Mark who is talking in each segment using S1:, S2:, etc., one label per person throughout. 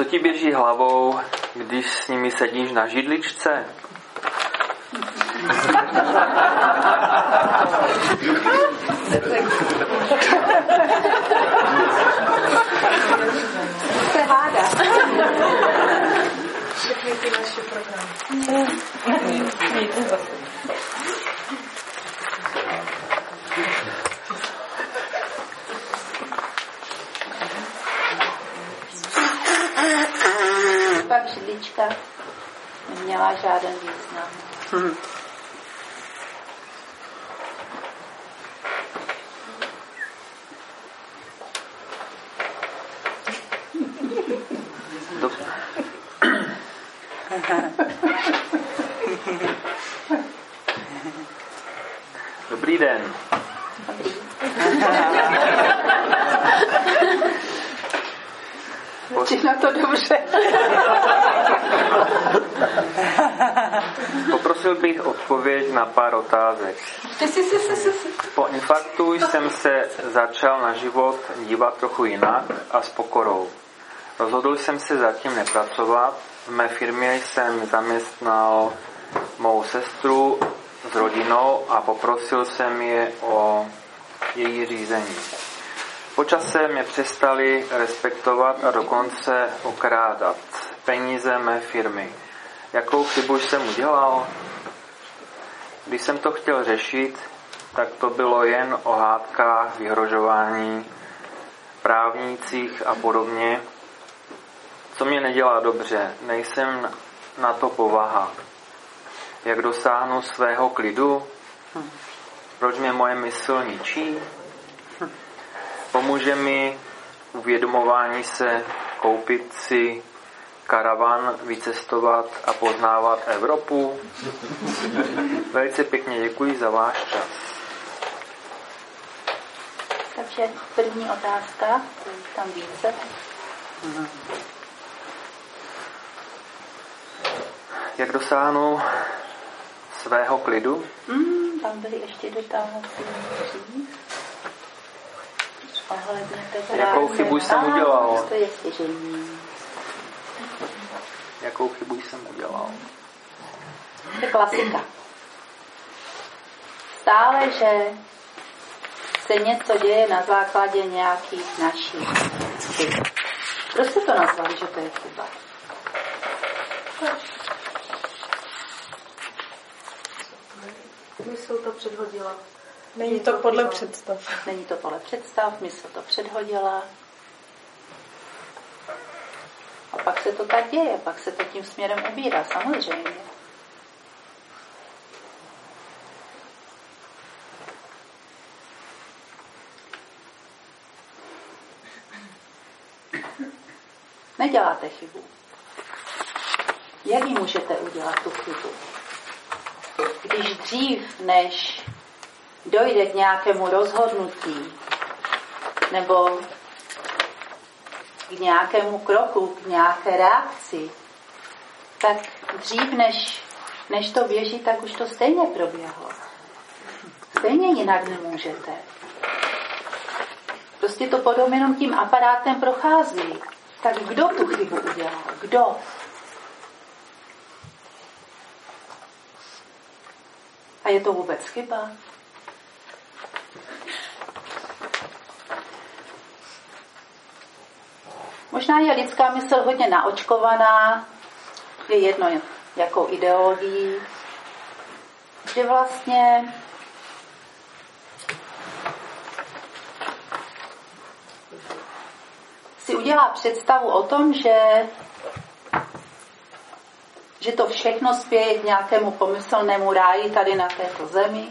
S1: Co ti běží hlavou, když s nimi sedíš na židličce?
S2: Se hádá.
S3: Všechny ty naše programy.
S2: Pak židlička neměla žádný význam.
S1: Dobrý den.
S2: Všechno to dobře.
S1: Poprosil bych odpověď na pár otázek. Po infarktu jsem se začal na život dívat trochu jinak a s pokorou. Rozhodl jsem se zatím nepracovat. V mé firmě jsem zaměstnal mou sestru s rodinou a poprosil jsem je o její řízení. Po čase mě přestali respektovat a dokonce okrádat peníze mé firmy. Jakou chybu jsem udělal? Když jsem to chtěl řešit, tak to bylo jen o hádkách, vyhrožování, právnících a podobně. Co mě nedělá dobře, nejsem na to povaha. Jak dosáhnu svého klidu? Proč mě moje mysl ničí? Pomůže mi uvědomování se, koupit si karavan, vycestovat a poznávat Evropu? Velice pěkně děkuji za váš čas.
S2: Takže první otázka, tam více.
S1: Jak dosáhnu svého klidu?
S2: Tam byly ještě dotáhnucí dřív.
S1: Jakou chybu jsem udělal?
S2: To je stěžení.
S1: Jakou chybu jsem udělal?
S2: To je klasika. Stále, že se něco děje na základě nějakých našich chyb. Proč jste to nazvali, že to je chyba?
S3: Mysl to předhodila.
S4: Není to podle představ.
S2: Není to podle představ, mysl to předhodila. A pak se to tak děje, pak se to tím směrem ubírá, samozřejmě. Neděláte chybu. Jak ji můžete udělat, tu chybu? Když dřív, než dojde k nějakému rozhodnutí nebo k nějakému kroku, k nějaké reakci, tak dřív, než to běží, tak už to stejně proběhlo. Stejně jinak nemůžete. Prostě to potom jenom tím aparátem prochází. Tak kdo tu chybu udělal? Kdo? A je to vůbec chyba? Možná je lidská mysl hodně naočkovaná, je jedno jakou ideologii, že vlastně si udělá představu o tom, že to všechno spěje k nějakému pomyslnému ráji tady na této zemi.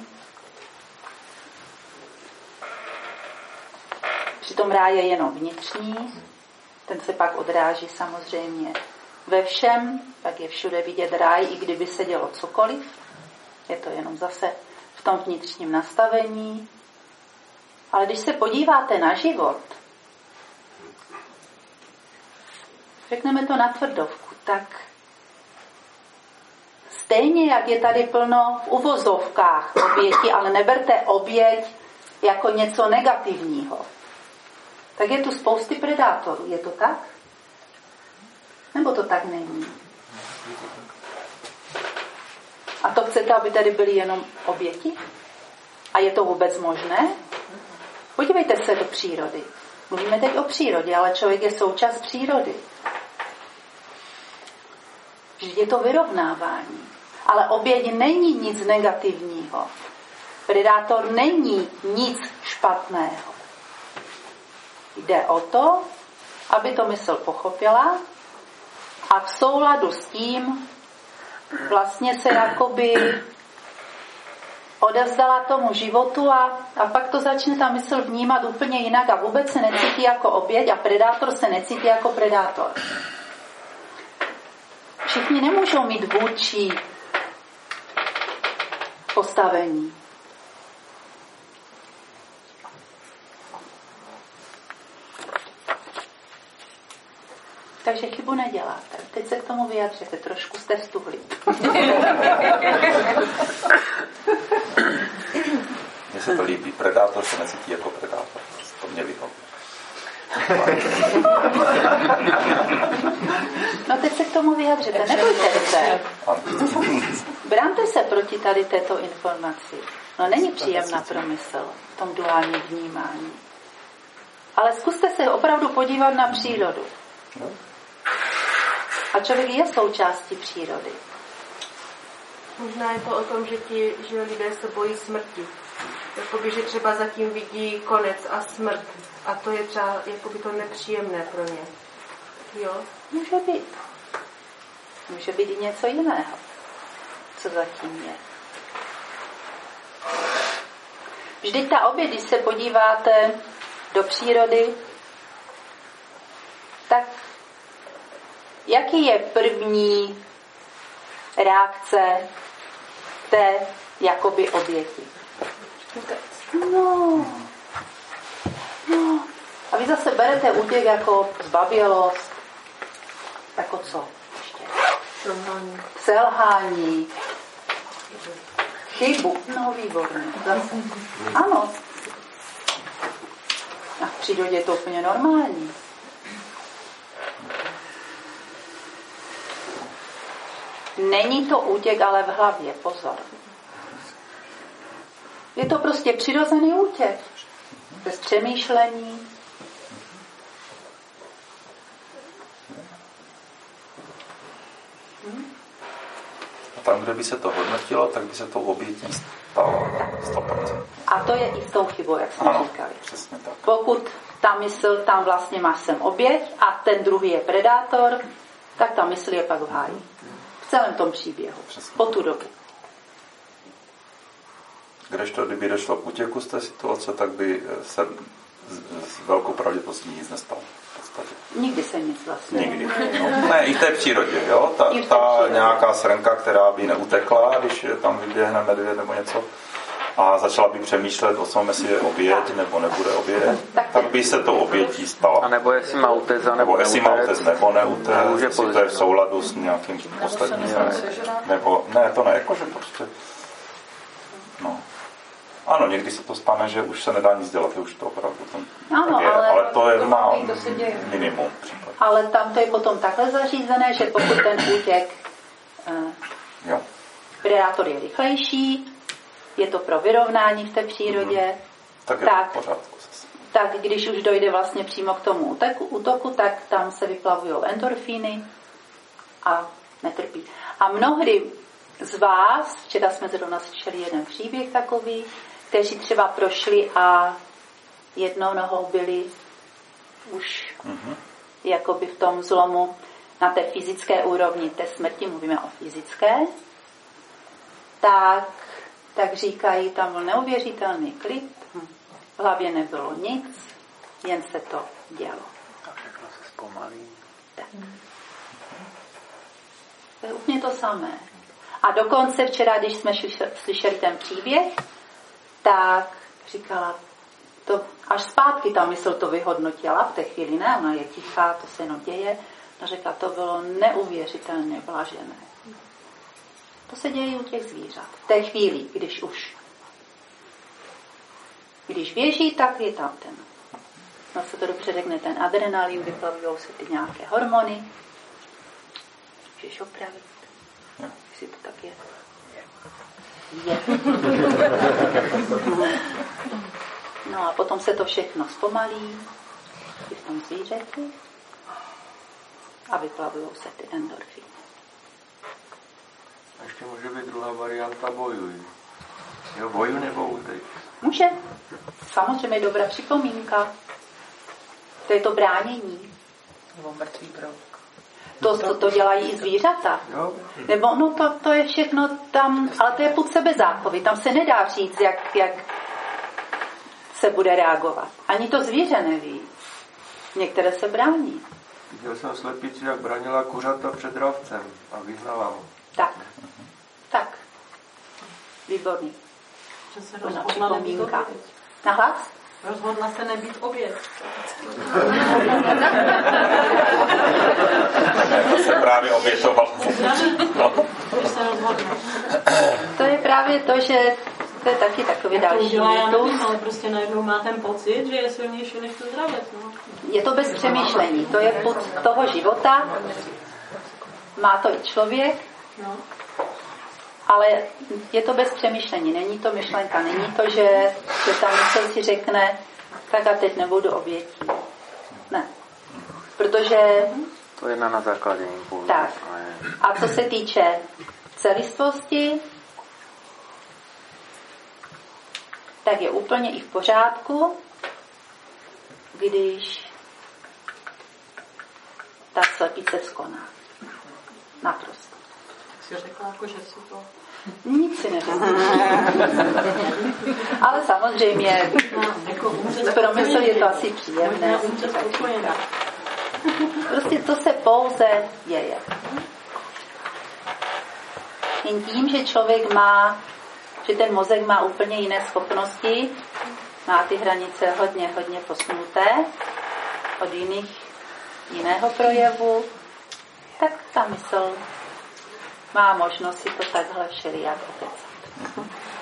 S2: Přitom ráj je jenom vnitřní, ten se pak odráží samozřejmě ve všem, tak je všude vidět ráj, i kdyby se dělo cokoliv. Je to jenom zase v tom vnitřním nastavení. Ale když se podíváte na život, řekneme to na tvrdovku, tak stejně, jak je tady plno v uvozovkách oběti, ale neberte oběť jako něco negativního, tak je tu spousty predátorů. Je to tak? Nebo to tak není? A to chcete, aby tady byly jenom oběti? A je to vůbec možné? Podívejte se do přírody. Mluvíme teď o přírodě, ale člověk je součást přírody. Vždyť je to vyrovnávání. Ale oběť není nic negativního. Predátor není nic špatného. Jde o to, aby to mysl pochopila a v souladu s tím vlastně se jakoby odevzdala tomu životu a pak to začne ta mysl vnímat úplně jinak a vůbec se necítí jako oběť a predátor se necítí jako predátor. Všichni nemůžou mít vůdčí postavení. Takže chybu neděláte. Teď se k tomu vyjadřete. Trošku jste stuhlí.
S5: Mně se to líbí. Predátor se necítí jako predátor. To mě vyhovuje.
S2: No teď se k tomu vyjadřete. Nebojte se. Bráňte se proti tady této informaci. No není příjemná pro mysl v tom duálním vnímání. Ale zkuste se opravdu podívat na přírodu. A člověk je součástí přírody.
S3: Možná je to o tom, že lidé se bojí smrti. Jakoby, že třeba zatím vidí konec a smrt. A to je třeba jakoby to nepříjemné pro ně. Jo?
S2: Může být. Může být i něco jiného, co zatím je. Vždyť ta oběť, když se podíváte do přírody, tak jaký je první reakce té jakoby oběti? No. A vy zase berete útěk jako zbabělost. Jako co? Ještě? Selhání. Chybu. No, výborně. Zase. Ano. A v přírodě je to úplně normální. Není to útěk, ale v hlavě. Pozor. Je to prostě přirozený útěk. Bez přemýšlení.
S5: A tam, kde by se to hodnotilo, tak by se to obětí stalo 100%.
S2: A to je i s tou chybou, jak jsme říkali.
S5: Přesně tak.
S2: Pokud ta mysl, tam vlastně máš sem oběť a ten druhý je predátor, tak ta mysl je pak v háji. V celém tom příběhu. Přesně. Po tu dobu.
S5: Kdežto, kdyby došlo k útěku z té situace, tak by se s velkou pravděpodobností nic nestalo.
S2: Nikdy se nic vlastně.
S5: Nikdy. No, ne, i v té přírodě, jo? Ta nějaká srnka, která by neutekla, když tam vyběhne medvěd nebo něco a začala by přemýšlet o tom, jestli je oběť nebo nebude oběť, tak by se to obětí stalo.
S1: A nebo jestli má utéct,
S5: nebo jestli má utéct nebo neutéct, jestli to je v souladu s nějakým ostatním. Nebo, ne, to ne, jakože prostě. No. Ano, někdy se to stane, že už se nedá nic dělat, už to opravdu
S2: ano,
S5: je, ale to je na
S2: minimum případ. Ale tam to je potom takhle zařízené, že pokud ten útěk predátor je rychlejší, je to pro vyrovnání v té přírodě,
S5: tak je to v pořádku.
S2: Tak když už dojde vlastně přímo k tomu útoku, tak tam se vyplavují endorfíny a netrpí. A mnohdy z vás, včera jsme zrovna slyšeli jeden příběh takový, kteří třeba prošli a jednou nohou byli už jakoby v tom zlomu na té fyzické úrovni té smrti, mluvíme o fyzické, tak říkají, tam byl neuvěřitelný klid, v hlavě nebylo nic, jen se to dělo.
S1: A všechno se zpomalí.
S2: To je úplně to samé. A dokonce včera, když jsme slyšeli ten příběh, tak říkala, to až zpátky ta mysl to vyhodnotila, v té chvíli ne, ona je tichá, to se jenom děje, a řekla, to bylo neuvěřitelně blažené. To se děje u těch zvířat. V té chvíli, když běží, tak je tam ten, no se to dobře řekne, ten adrenalin, vyplavují se ty nějaké hormony Můžeš opravit. Jestli to tak je. No a potom se to všechno zpomalí i v tom zvířeti a vyplavujou se ty endorfiny.
S1: A ještě může být druhá varianta bojuj. Jo, boju nebo utek?
S2: Může. Samozřejmě dobrá připomínka. To je to bránění.
S4: Nebo mrtvý brouk.
S2: To dělají i zvířata. Jo. Nebo no to je všechno tam, ale to je pod sebe záchovy. Tam se nedá říct, jak se bude reagovat. Ani to zvíře neví. Některé se brání.
S1: Viděl jsem slepici, jak bránila kuřata před dravcem a vyhnala ho.
S2: Tak. Výborný.
S3: Že se rozhodla nebýt oběť.
S2: Nahlas?
S3: Rozhodla se nebýt oběť.
S5: To se právě obětoval.
S3: To
S2: je právě to, že to je taky takový další mýtus.
S3: Ale prostě najednou má ten pocit, že je silnější než to zdravec. No.
S2: Je to bez přemýšlení. To je pud toho života. Má to i člověk.
S3: No.
S2: Ale je to bez přemýšlení, není to myšlenka, není to, že ta mysl si řekne, tak a teď nebudu obětí. Ne. Protože...
S1: To je na základě impulzu.
S2: Tak. A co se týče celistvosti, tak je úplně i v pořádku, když ta slepice skoná. Naprosto.
S3: Jsi řekla, jako, že si to...
S2: Nic si neřekla. Ale samozřejmě pro mysl je to asi příjemné. Prostě to se pouze děje. Jen tím, že člověk má, že ten mozek má úplně jiné schopnosti, má ty hranice hodně posunuté od jiného projevu, tak ta mysl má možnost si to takhle všelijak okecat.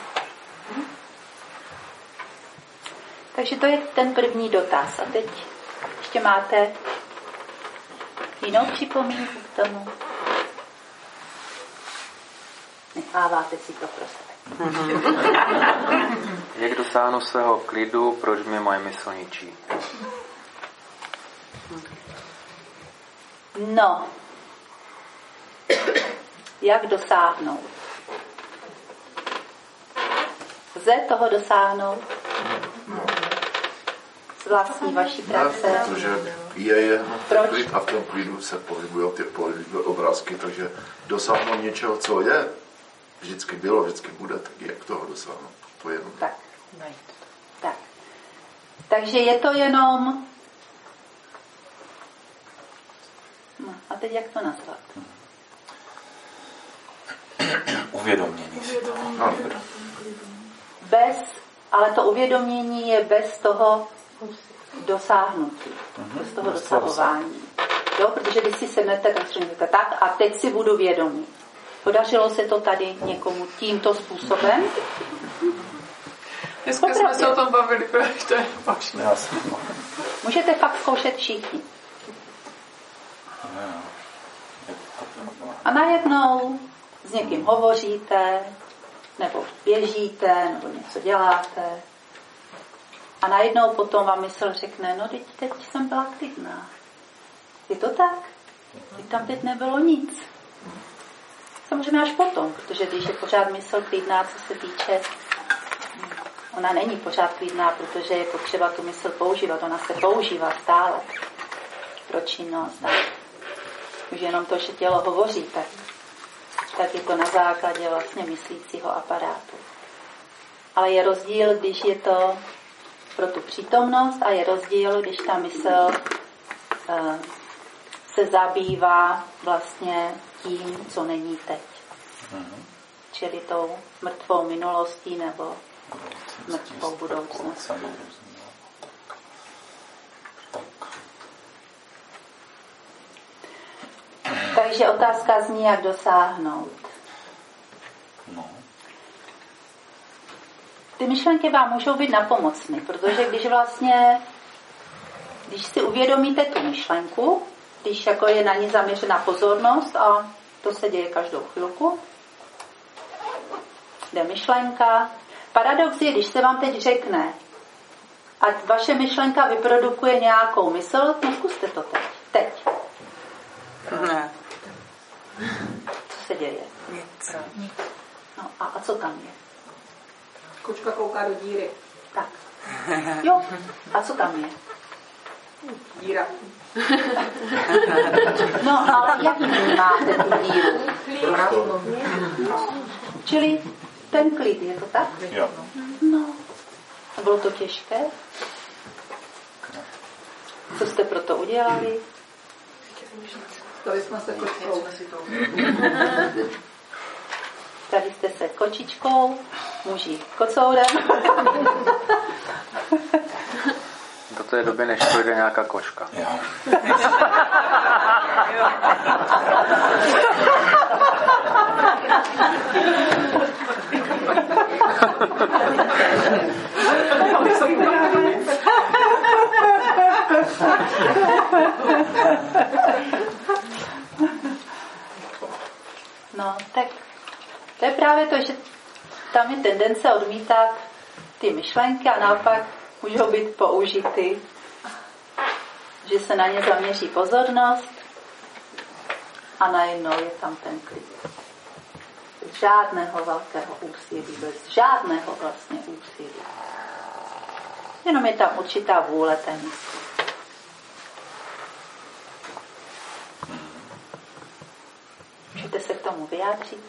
S2: Takže to je ten první dotaz. A teď ještě máte jinou připomínku k tomu? Necháváte si to pro sebe.
S1: Jak dosáhnu svého klidu, proč mě moje mysl ničí?
S2: No, jak dosáhnout? Lze toho dosáhnout z vlastní vaší praxe?
S6: Protože je klid a v tom klidu se pohybují ty obrázky, takže dosáhnout něčeho, co je, vždycky bylo, vždycky bude, tak jak toho dosáhnout? To je jenom.
S2: Tak. Takže je to jenom... No, a teď jak to nazvat?
S5: Uvědomění.
S2: Ale to uvědomění je bez toho dosáhnutí, bez toho dosahování. Jo, protože když si sednete, tak řeknete tak a teď si budu vědomý. Podařilo se to tady někomu tímto způsobem?
S4: Dneska jsme se o tom bavili, protože to je vážné.
S2: Můžete fakt zkoušet všichni. A najednou s někým hovoříte, nebo běžíte, nebo něco děláte. A najednou potom vám mysl řekne, no teď jsem byla klidná. Je to tak? Tam teď nebylo nic. Samozřejmě až potom, protože když je pořád mysl klidná, co se týče, ona není pořád klidná, protože je potřeba tu mysl používat. Ona se používá stále pro činnost. Už jenom to, že tělo hovoří, tak je to na základě vlastně myslícího aparátu. Ale je rozdíl, když je to pro tu přítomnost a je rozdíl, když ta mysl se zabývá vlastně tím, co není teď. Čili tou mrtvou minulostí nebo mrtvou budoucností. Takže otázka zní, jak dosáhnout. Ty myšlenky vám můžou být napomocny, protože když si uvědomíte tu myšlenku, když jako je na ní zaměřená pozornost a To se děje každou chvilku. Jde myšlenka. Paradox je, když se vám teď řekne, ať vaše myšlenka vyprodukuje nějakou mysl, no zkuste to teď. Teď.
S4: Ne.
S2: Co se děje?
S4: Nic.
S2: No a co tam je?
S3: Kočka kouká do díry.
S2: Tak. Jo. A co tam je?
S3: Díra.
S2: No, ale jak vnímáte tu díru? Čili ten klid, je to tak?
S5: Jo.
S2: No. A bylo to těžké? Co jste pro to udělali?
S3: Stali jsme se kočkou.
S2: Stali jste se kočičkou, muži kocourem.
S1: Do té doby, než projde nějaká kočka.
S5: Jo.
S2: No, tak to je právě to, že tam je tendence odmítat ty myšlenky a naopak můžou být použity, že se na ně zaměří pozornost a najednou je tam ten klid. Bez žádného velkého úsilí, bez žádného vlastně úsilí. Jenom je tam určitá vůle té mysli. Můžete se k tomu vyjádřit?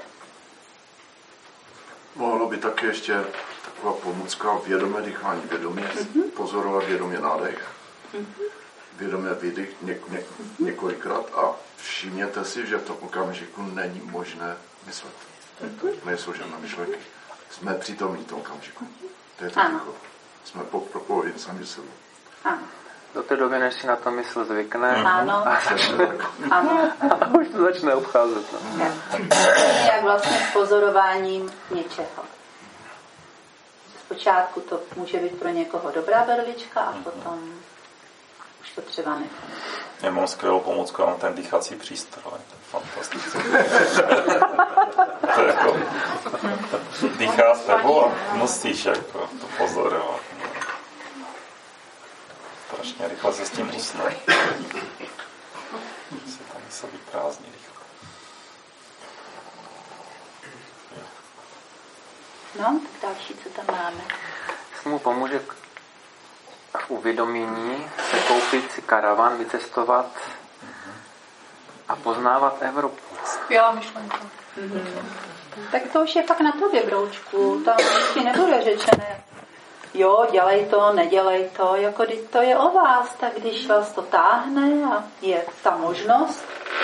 S6: Mohlo by taky ještě taková pomůcka vědomé dýchání, vědomě pozorovat, vědomě nádech, vědomě výdych několikrát a všimněte si, že v tom okamžiku není možné myslet. Nejsou žádné myšlenky. Jsme přítomní v tom okamžiku. To je to ticho. Jsme propojeni sami sebou.
S2: Ano.
S1: Do té doby, než si na to mysl zvykne.
S2: Ano. Ano.
S1: A už to začne obcházet. No.
S2: Jak vlastně s pozorováním něčeho. Zpočátku to může být pro někoho dobrá berlička a potom už to třeba nechá.
S5: Já mám skvělou pomůcku, mám ten dýchací přístroj. Fantastické. To je jako dýchá s tebou a musíš jako to pozorovat. Strašně rychle se s tím usne. Se tam mysl vyprázdní rychle.
S2: No, tak další, co tam máme?
S1: Mu pomůže k uvědomění se koupit si karavan, vycestovat a poznávat Evropu.
S4: Skvělá myšlenka.
S2: Tak to už je fakt na tobě, broučku. Tam ti nebude řečené, jo, dělej to, nedělej to, jako když to je o vás, tak když vás to táhne a je ta možnost.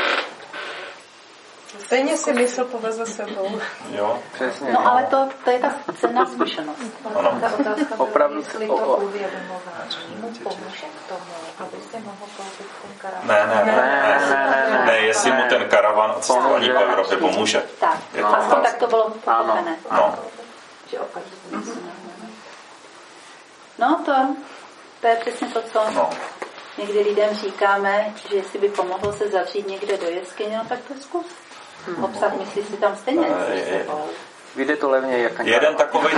S3: Stejně si mysl poveze sebou.
S5: Jo,
S1: přesně.
S2: No ale to je ta cenná zkušenost.
S5: ano.
S7: Ta otázka
S1: Opravdu
S7: byla, jestli to uvědomování mu pomůže k tomu, aby si mohl koupit ten karavan.
S5: Ne, jestli mu ten karavan cestování po Evropě pomůže.
S2: Tak, aspoň tak to bylo pochopené.
S5: No.
S2: Že opačně. No to je přesně to, co někdy lidem říkáme, že jestli by pomohlo se zavřít někde do jeskyně, no tak to zkus. Obsah myslí si tam stejně s sebou.
S1: Vyjde to levně jak ten
S5: Jeden takovej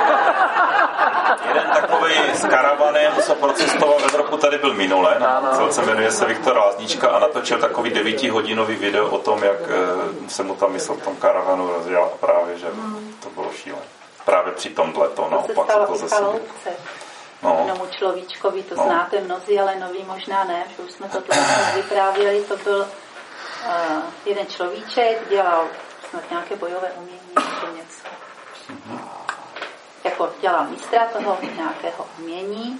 S5: s karavanem, co procestoval Evropu, tady byl minule, celce jmenuje se Viktor Láznička a natočil takový 9hodinový video o tom, jak se mu ta mysl v tom karavanu rozjela a právě, že to bylo šílené. Právě při tomhle to naopak se to zase.
S2: Jednomu človíčkovi, to znáte mnozí, ale noví možná ne, že už jsme to vyprávěli, to byl jeden človíček, dělal snad nějaké bojové umění nebo něco. Jako dělal mistra toho nějakého umění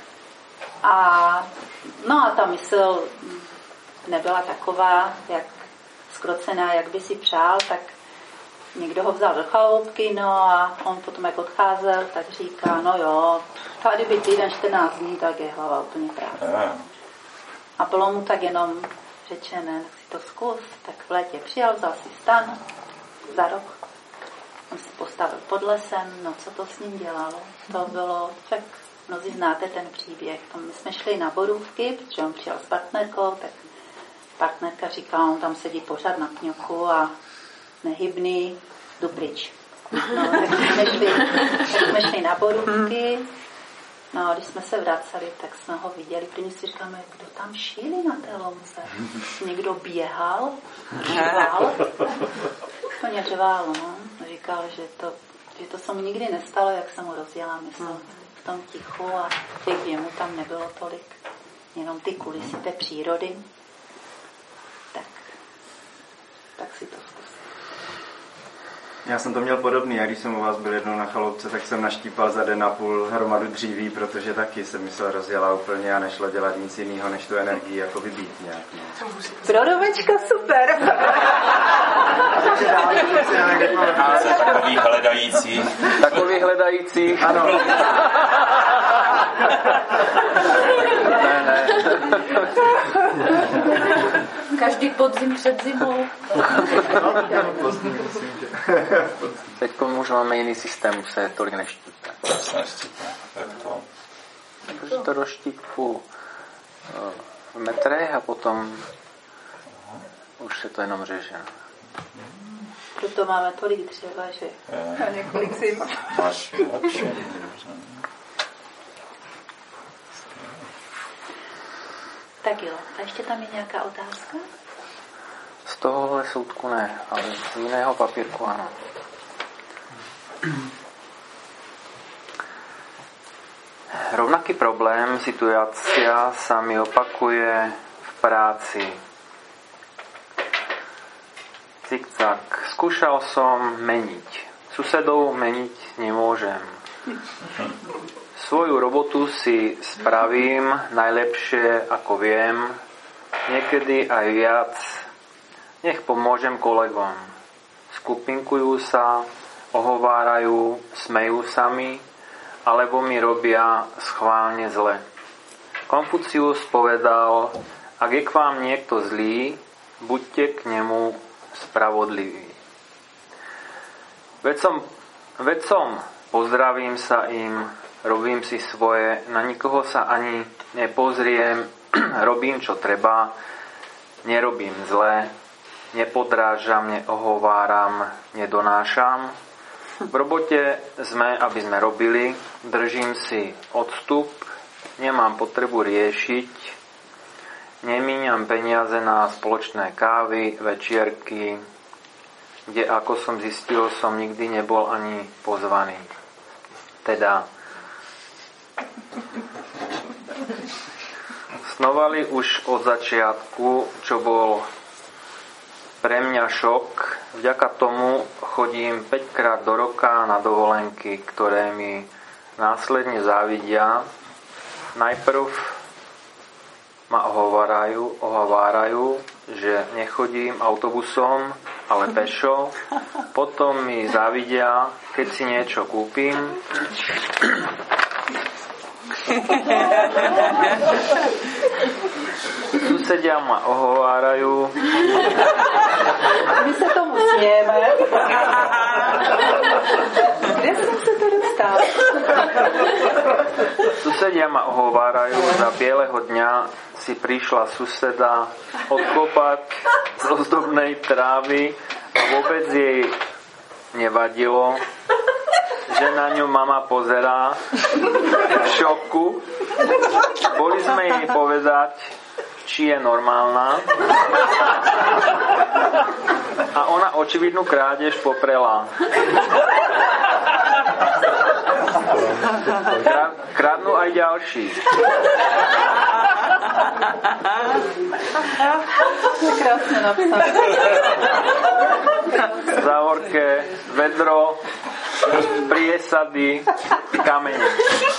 S2: a ta mysl nebyla taková, jak zkrocená, jak by si přál, tak někdo ho vzal do chaloupky, a on potom jak odcházel, tak říká, no jo, tady by týden 14 dní, tak je hlava úplně prázdná. A bylo mu tak jenom řečené, tak si to zkus, tak v létě přijel, vzal si stan za rok, on si postavil pod lesem, co to s ním dělalo? To bylo, tak mnozí znáte ten příběh, my jsme šli na Borůvky, protože on přijel s partnerkou, tak partnerka říkala, on tam sedí pořád na kňochu a nehybný, jdu pryč. No, tak jsme šli na Borůvky. No a když jsme se vraceli, tak jsme ho viděli. První si říkáme, kdo tam šílí na té louce? Někdo běhal, řval. Úplně řval, no. Říkal, že to se mu nikdy nestalo, jak se mu rozjela mysl v tom tichu a těch věmů tam nebylo tolik. Jenom ty kulisy té přírody. Tak si to zkusit.
S8: Já jsem to měl podobný, a když jsem u vás byl jednou na chaloupce, tak jsem naštípal za den a půl hromadu dříví, protože taky jsem myslel rozjela úplně a nešlo dělat nic jiného, než tu energii jako vybít nějak. No.
S2: Brodovečka, super!
S5: Takový hledající.
S1: Takový hledající.
S8: Ano.
S1: Ne.
S7: Každý podzim před zimou.
S1: Teď už máme jiný systém, už se tolik neštípe. Takže to rozštípu v metrech a potom už se to jenom řeže.
S2: Proto máme tolik dřeva, že a několik zim.
S5: Máš lepší.
S2: Tak jo, a ještě tam je nějaká otázka?
S1: Z tohohle soudku ne, ale z jiného papírku ano. Rovnaký problém, situácia sa mi opakuje v práci. Cikcak. Skúšal som meniť. Susedov meniť nemôžem. Svoju robotu si spravím najlepšie, ako viem, niekedy aj viac. Nech pomôžem kolegom. Skupinkujú sa, ohovárajú, smejú sa mi, alebo mi robia schválne zle. Konfucius povedal, ak je k vám niekto zlý, buďte k nemu spravodliví. Veď som, pozdravím sa im, robím si svoje, na nikoho sa ani nepozriem, robím čo treba, nerobím zle, nepodrážam, neohováram, nedonášam. V robote sme, aby sme robili, držím si odstup, nemám potrebu riešiť, nemíňam peniaze na spoločné kávy, večierky, kde, ako som zistil, som nikdy nebol ani pozvaný. Teda snovali už od začiatku, čo bol pre mňa šok. Vďaka tomu chodím 5-krát do roka na dovolenky, ktoré mi následne závidia. Najprv ma ohovárajú, že nechodím autobusom, ale pešo. Potom mi závidia, keď si niečo kúpim. Susedia ma ohovárajú.
S2: My sa tomu smieme. Kde som sa to dostal?
S1: Susedia ma ohovárajú, za bieleho dňa si prišla suseda odkopať z ozdobnej trávy a vôbec jej nevadilo, že na ňu mama pozerá v šoku. Boli sme jej povedať, či je normálna. A ona očividnú krádež poprela. Kradnú aj ďalší.
S2: Krásne napísané.
S1: V závorke vedro, priesady, kamene.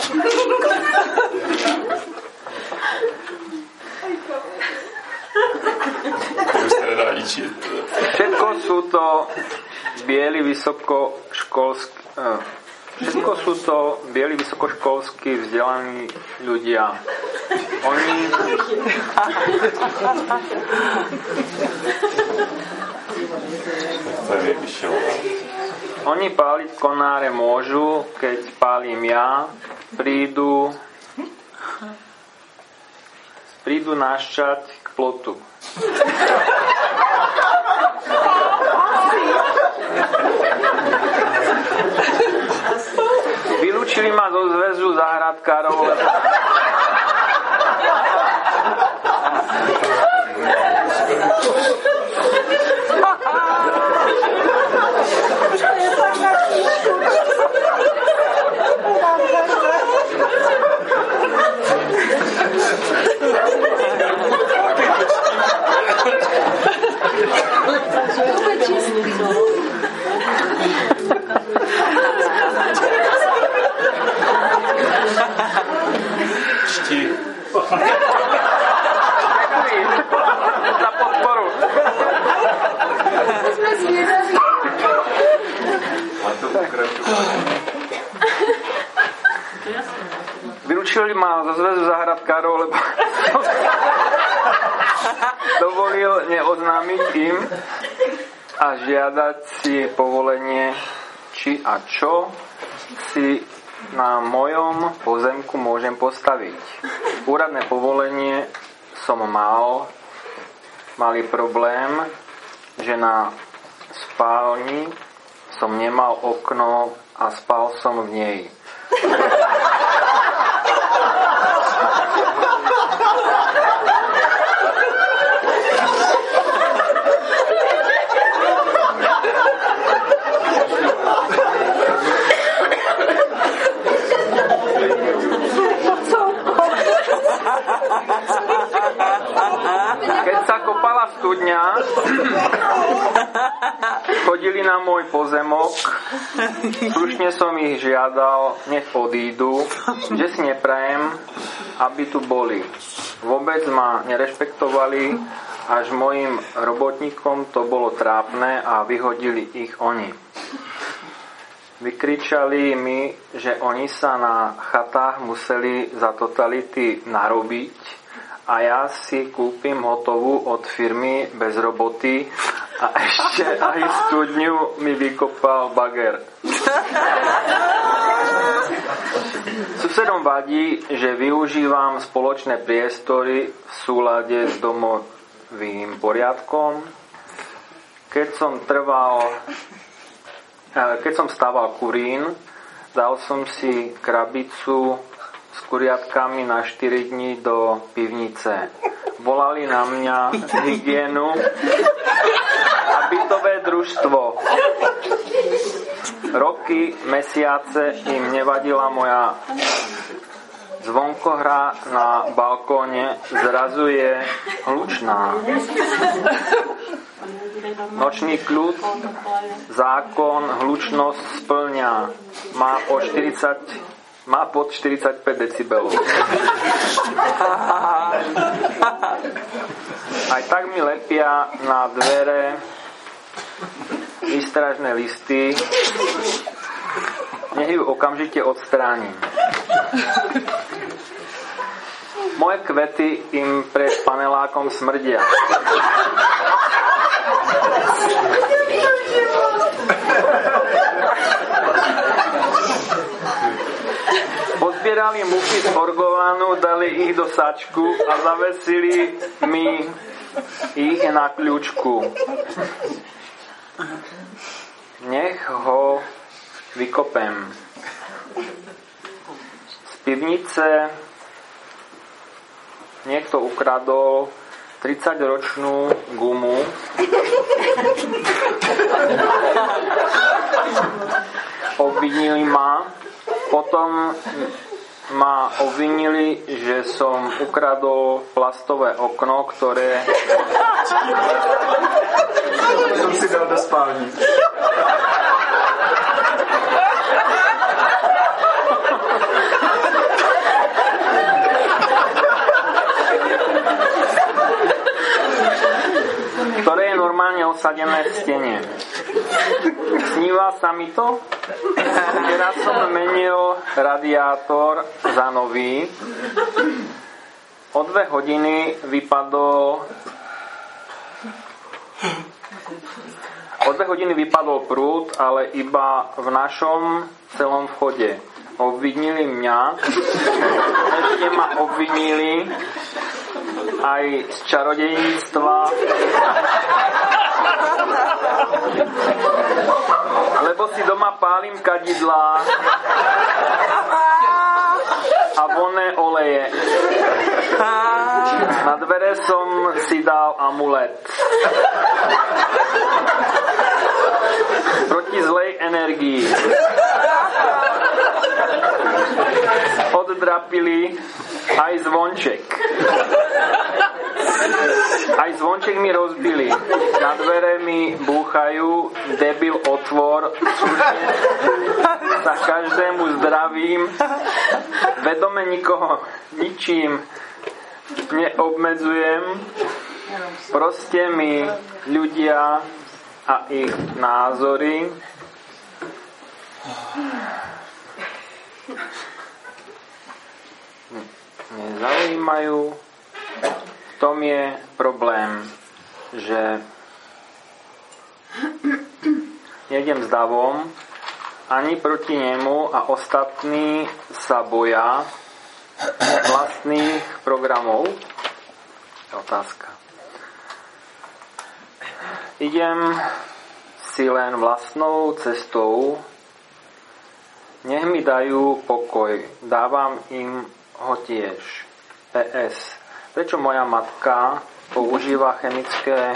S1: Všetko sú to bieli vysokoškolskí vzdelaní ľudia. Oni páliť konáre môžu, keď pálim ja, prídu nášťať k plotu. Vylúčili ma zo zväzu záhradkárov. Za podporu. Vylúčili ma zo zväzu záhradkárov, lebo dovolil neoznámiť im a žiadať si povolenie, či a čo si na mojom pozemku môžem postaviť. Úradné povolenie som mali problém, že na spálni som nemal okno a spal som v nej. Keď sa kopala studňa, chodili na môj pozemok, slušne som ich žiadal, nech odídu, že si neprajem, aby tu boli. Vôbec ma nerešpektovali, až mojim robotníkom to bolo trápne a vyhodili ich oni. Vykričali mi, že oni sa na chatách museli za totality narobiť a ja si kúpim hotovú od firmy bez roboty a ešte aj studňu mi vykopal bager. Susedom vadí, že využívam spoločné priestory v súlade s domovým poriadkom. Keď som stával kurín, dal som si krabicu s kuriatkami na 4 dní do pivnice. Volali na mňa hygienu a bytové družstvo. Roky, mesiace im nevadila moja zvonkohra na balkóne, zrazu je hlučná. Nočný kľud, zákon, hlučnosť splňa. Má pod 45 decibelov. Aj tak mi lepia na dvere výstražné listy. Nech ju okamžite odstránim. Moje kvety im pred panelákom smrdia. Pozbierali muchy z orgovánu, dali ich do sačku a zavesili mi ich na kľúčku. Nech ho vykopem. Z pivnice niekto ukradol 30-ročnú gumu. Obvinili ma. Potom ma obvinili, že som ukradol plastové okno, ktoré
S8: som si dal do spálni.
S1: Ktoré je normálne osadené v stene. Sníva sa mi to? Teraz som menil radiátor za nový. O 2 hodiny vypadol prúd, ale iba v našom celom vchode. Obvinili mňa, ešte ma obvinili aj z čarodejníctva, lebo si doma pálim kadidlá a vonné oleje. Na dvere som si dal amulet proti zlej energii. Oddrapili aj zvonček. Aj zvonček mi rozbili. Na dvere mi búchajú, debil otvor, slušne sa každému zdravím, vedome nikoho ničím neobmedzujem, proste mi ľudia a ich názory nezaujímajú. V tom je problém, že nejdem s davom ani proti nemu a ostatní sa boja vlastných programov. Otázka. Idem si len vlastnou cestou, nech mi dajú pokoj, dávam im ho tiež. PS. Prečo moja matka používa chemické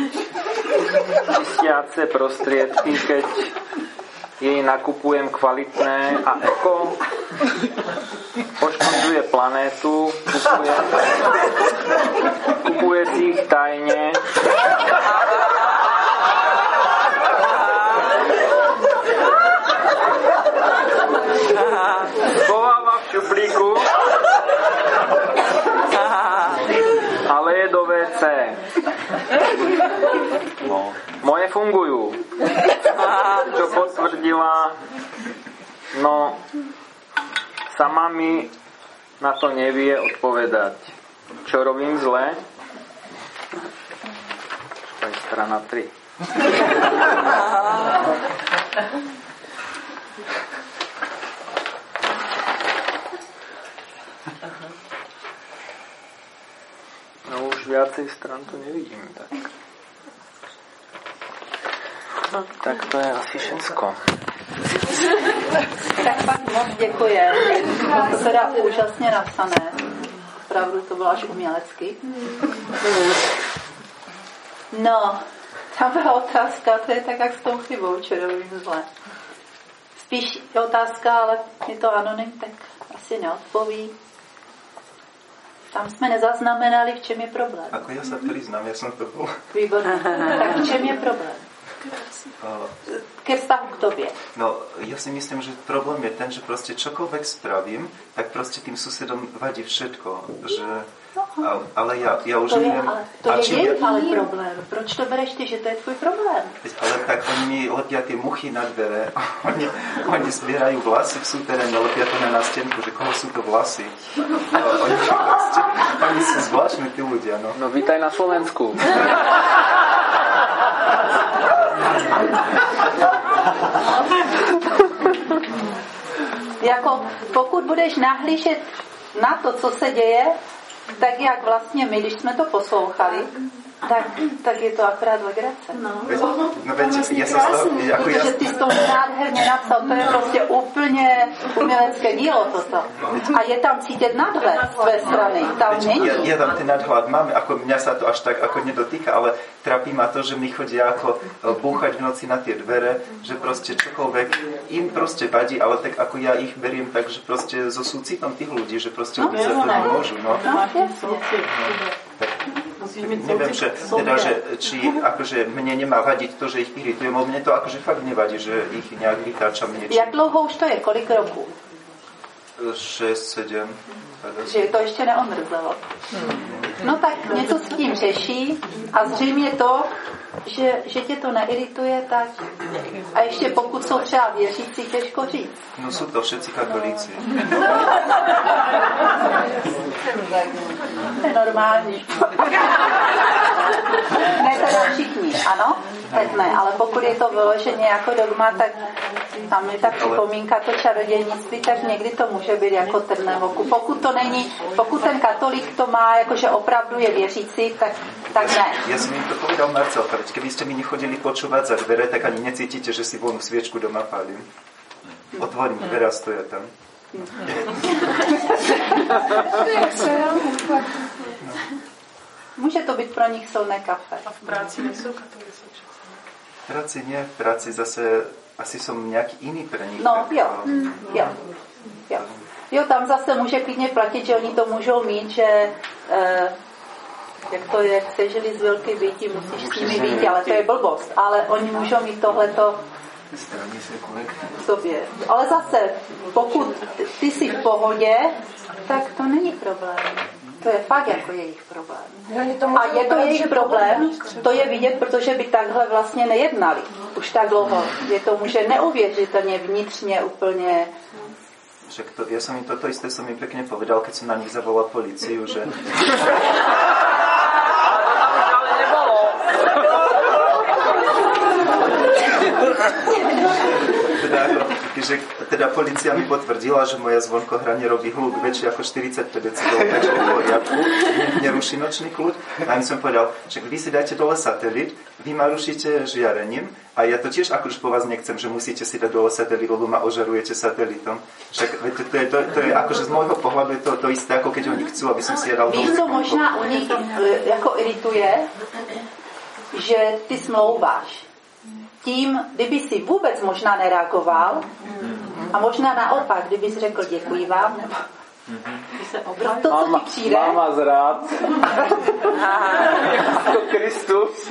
S1: čistiace prostriedky, keď jej nakupujem kvalitné a eko? Poškodzuje planétu, kupuje si ich tajne. Schováva v šuplíku, ale je do WC. No. Moje fungujú. Čo potvrdila, no sama mi na to nevie odpovedať. Čo robím zle? To je strana 3. No už viacej stran to nevidím, tak. Tak to je asi všetko.
S2: Tak pak moc děkuji. To teda úžasně napsané. Opravdu to bylo až umělecky. No, tam byla otázka, to je tak jak s tou chybou, čo robím zle. Spíš je otázka, ale je to anonym, tak asi neodpoví. Tam jsme nezaznamenali, v čem je problém.
S8: Ako ja sa priznám, ja som to bol.
S2: Výborné. Tak v čem je problém? Ke vztahu k tobě.
S8: No, ja si myslím, že problém je ten, že proste čokoľvek spravím, tak proste tým susedom vadí všetko. Že, ale ja už neviem...
S2: To je jejich ale problém. Proč to bereš ty, že to je tvůj problém?
S8: Ale tak oni mi lepia tie muchy na dvere. Oni zbierajú vlasy v súteréne, lepia to na nástenku, že koho sú to vlasy. Oni sú zvláštni tí ľudia, no.
S1: No, vítaj na Slovensku.
S2: Jako pokud budeš nahlížet na to, co se děje, tak jak vlastně my, když jsme to poslouchali, tak je to akorát legrace.
S8: No veď, ja sa stav,
S2: protože ty jsi to nádherně napsal, to je prostě úplně umělecké dílo toto. A je tam cítit nadhled z tvé strany, tam není.
S8: Ja tam ten nadhľad mám, ako mňa sa to až tak ako nedotýka, ale trápí ma to, že mi chodia ako búchať v noci na tie dvere, že proste čokoľvek im proste vadí, ale tak ako ja ich beriem tak, že proste so súcitom tých ľudí, že proste ľudí za to nemôžu. No. Neviem, že, teda, že či akože mne nemá vadiť to, že ich iritujem, ale mne to akože fakt nevadí, že ich nejak vytáčam niečo.
S2: Jak dlouho už to je? Kolik roků?
S8: 6, 7.
S2: Že to ještě neomrzelo. No tak něco s tím řeší a zřejmě to, že tě to neirituje, tak a ještě pokud jsou třeba věřící, těžko říct.
S8: No jsou to všetci katolíci.
S2: To je normální. Ne teda všichni, ano? Tak ne, ale pokud je to vyloženě jako dogma, tak tam je ta připomínka to čarodějnictví, tak někdy to může být jako trnem v oku. Pokud ten katolík to má, jakože opravdu je věřící, tak ne.
S8: Ja som im to povedal Marcel, keby ste mi nechodili počúvať za dvere, tak ani necítite, že si vonú sviečku doma palím. Otvorím dvere a stoja tam.
S2: Může to být pro nich silné kafe.
S4: A v práci nejsou katolíci přece.
S8: V práci nie, v práci zase asi som nejaký iný pre nich.
S2: No, jo, tam zase může klidně platit, že oni to můžou mít, že jak to je, přežili z velké bytí, musíš s nimi být, ale to je blbost. Ale oni můžou mít tohleto v sobě. Ale zase, pokud ty jsi v pohodě, tak to není problém. To je fakt jako jejich problém. A je to jejich problém, to je vidět, protože by takhle vlastně nejednali. Už tak dlouho. Je to může neuvěřitelně vnitřně úplně...
S8: Ja som im toto isté som im pekne povedal, keď som na nich zavolal políciu, že... Teda polícia mi potvrdila, že moja zvonkohra nerobí hluk väčší ako 45 decibel, takže je v poriadku, neruší nočný kľud. A im som povedal, že vy si dajte dole satelit, vy ma rušíte žiarením a ja to tiež akož po vás nechcem, že musíte si dať dole satelit, lebo ma ožarujete satelitom. Však to je akože z môjho pohľadu je to isté, ako keď oni chcú, aby som si jedal dole.
S2: Víš, co možná u nich jako irituje, že ty smlouváš. Tím, kdyby si vůbec možná nereagoval a možná naopak, kdyby si řekl děkuji vám, nebo to, co ti přijde.
S1: Mám vás rád. Jako Kristus.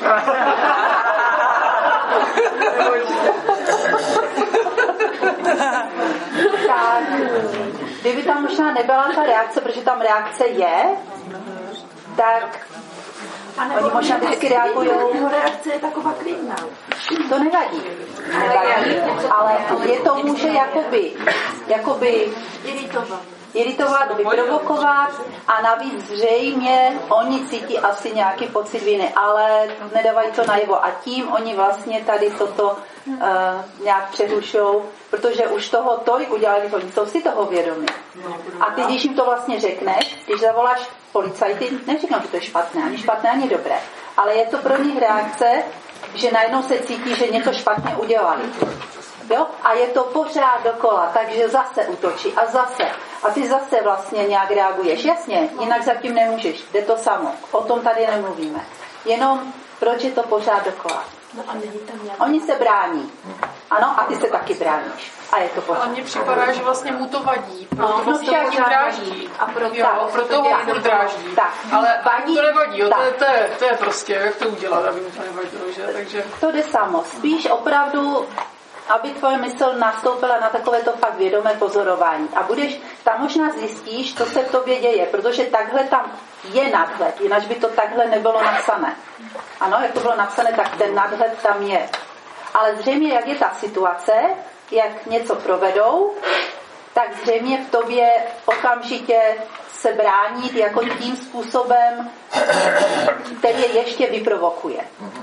S2: Tak, kdyby tam možná nebyla ta reakce, protože tam reakce je, tak oni možná vždycky reagují.
S3: Jeho reakce je taková klidná.
S2: To nevadí, ale je to může jakoby iritovat, vyprovokovat a navíc zřejmě oni cítí asi nějaký pocit viny, ale nedávají to najevo a tím oni vlastně tady toto nějak přerušou, protože už toho tolik udělali, oni jsou si toho vědomí. A ty, když jim to vlastně řekneš, když zavoláš policajty, neříkám, že to je špatné, ani dobré, ale je to pro nich reakce, že najednou se cítí, že něco špatně udělali. Jo? A je to pořád dokola, takže zase útočí a zase. A ty zase vlastně nějak reaguješ. Jasně, jinak zatím nemůžeš, jde to samo. O tom tady nemluvíme. Jenom proč je to pořád dokola.
S3: No a není tam nějaký...
S2: Oni se brání. Ano, a ty se taky bráníš. A je to pořád.
S4: Ale mně připadá, že vlastně mu to vadí. Proto
S2: no,
S4: to pořád dráží.
S2: A
S4: proto ho furt dráží.
S2: Tak.
S4: Ale vadí, to nevadí, jo, to je prostě, jak to udělat, aby mu to nevadilo, že? Takže...
S2: To jde samo. Spíš opravdu, aby tvoje mysl nastoupila na takovéto fakt vědomé pozorování. A tam možná zjistíš, co se v tobě děje, protože takhle tam je nadhled, jinak by to takhle nebylo napsané. Ano, jak to bylo napsané, tak ten nadhled tam je. Ale zřejmě, jak je ta situace, jak něco provedou, tak zřejmě v tobě okamžitě se bránit jako tím způsobem, který je ještě vyprovokuje.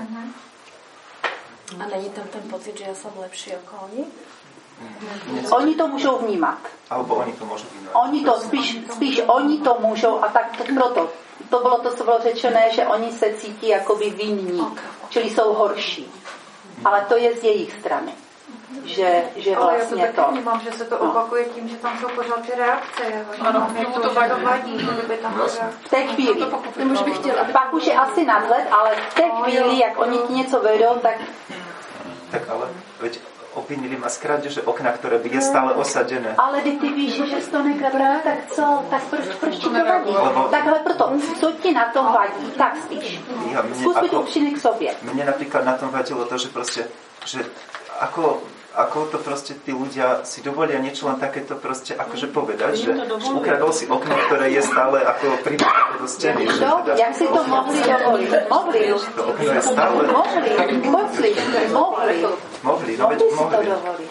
S3: A není tam ten pocit, že já jsem lepší jako oni?
S2: Oni to můžou vnímat.
S8: Alebo oni to můžou vnímat.
S2: Oni to spíš oni to můžou a tak proto. To bylo to, co bylo řečené, že oni se cítí jakoby vinní, čili jsou horší. Ale to je z jejich strany. Že vlastně to.
S7: Vnímám, že se to opakuje tím, že tam jsou pořád ty reakce.
S4: Ano, to vadí.
S2: V té chvíli. Pak už je asi nadhled, ale v té chvíli, jak oni ti něco vedou, tak...
S8: Tak ale veď obvinili ma z krádeže okna, ktoré je stále osadené.
S2: Ale ty víš, že jsi to nekradl, tak co? Tak proč ti to vadí? Takhle proto, co ti na tom vadí? Tak spíš. Zkus být upřímný k sobě.
S8: Mne napríklad na tom vadilo to, že proste, že ako ako to proste tí ľudia si dovolia niečo len takéto proste akože povedať, že ukradol si okno, ktoré je stále ako pripravené do steny.
S2: Jak si to mohli dovolit? Mohli.
S8: To okno je stále... Mohli si to
S2: dovolit.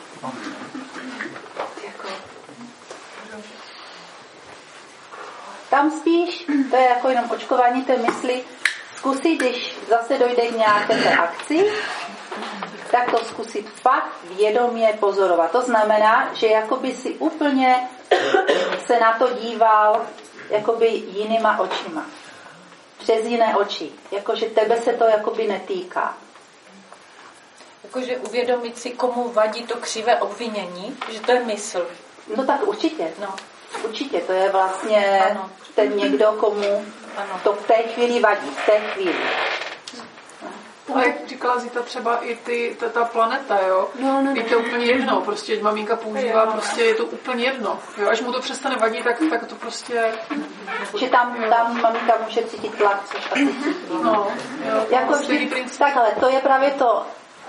S2: Tam spíš, to je jako jenom očkování té mysli, zkusit, když zase dojde k nějaké té akci, tak to zkusit fakt vědomě pozorovat. To znamená, že jakoby si úplně se na to díval jakoby jinýma očima. Přes jiné oči. Jakože tebe se to jakoby netýká.
S7: Jakože uvědomit si, komu vadí to křivé obvinění, že to je mysl.
S2: No tak určitě, Určitě, to je vlastně ten někdo, komu to v té chvíli vadí, v té chvíli.
S4: A jak říkala Zita, třeba i ta planeta, jo? No. Je to úplně jedno, prostě maminka používá, prostě je to úplně jedno. Jo? Až mu to přestane vadit, tak to prostě...
S2: Že tam maminka může cítit tlak, což taky cítí.
S4: No, jo,
S2: jako takhle, to je právě to,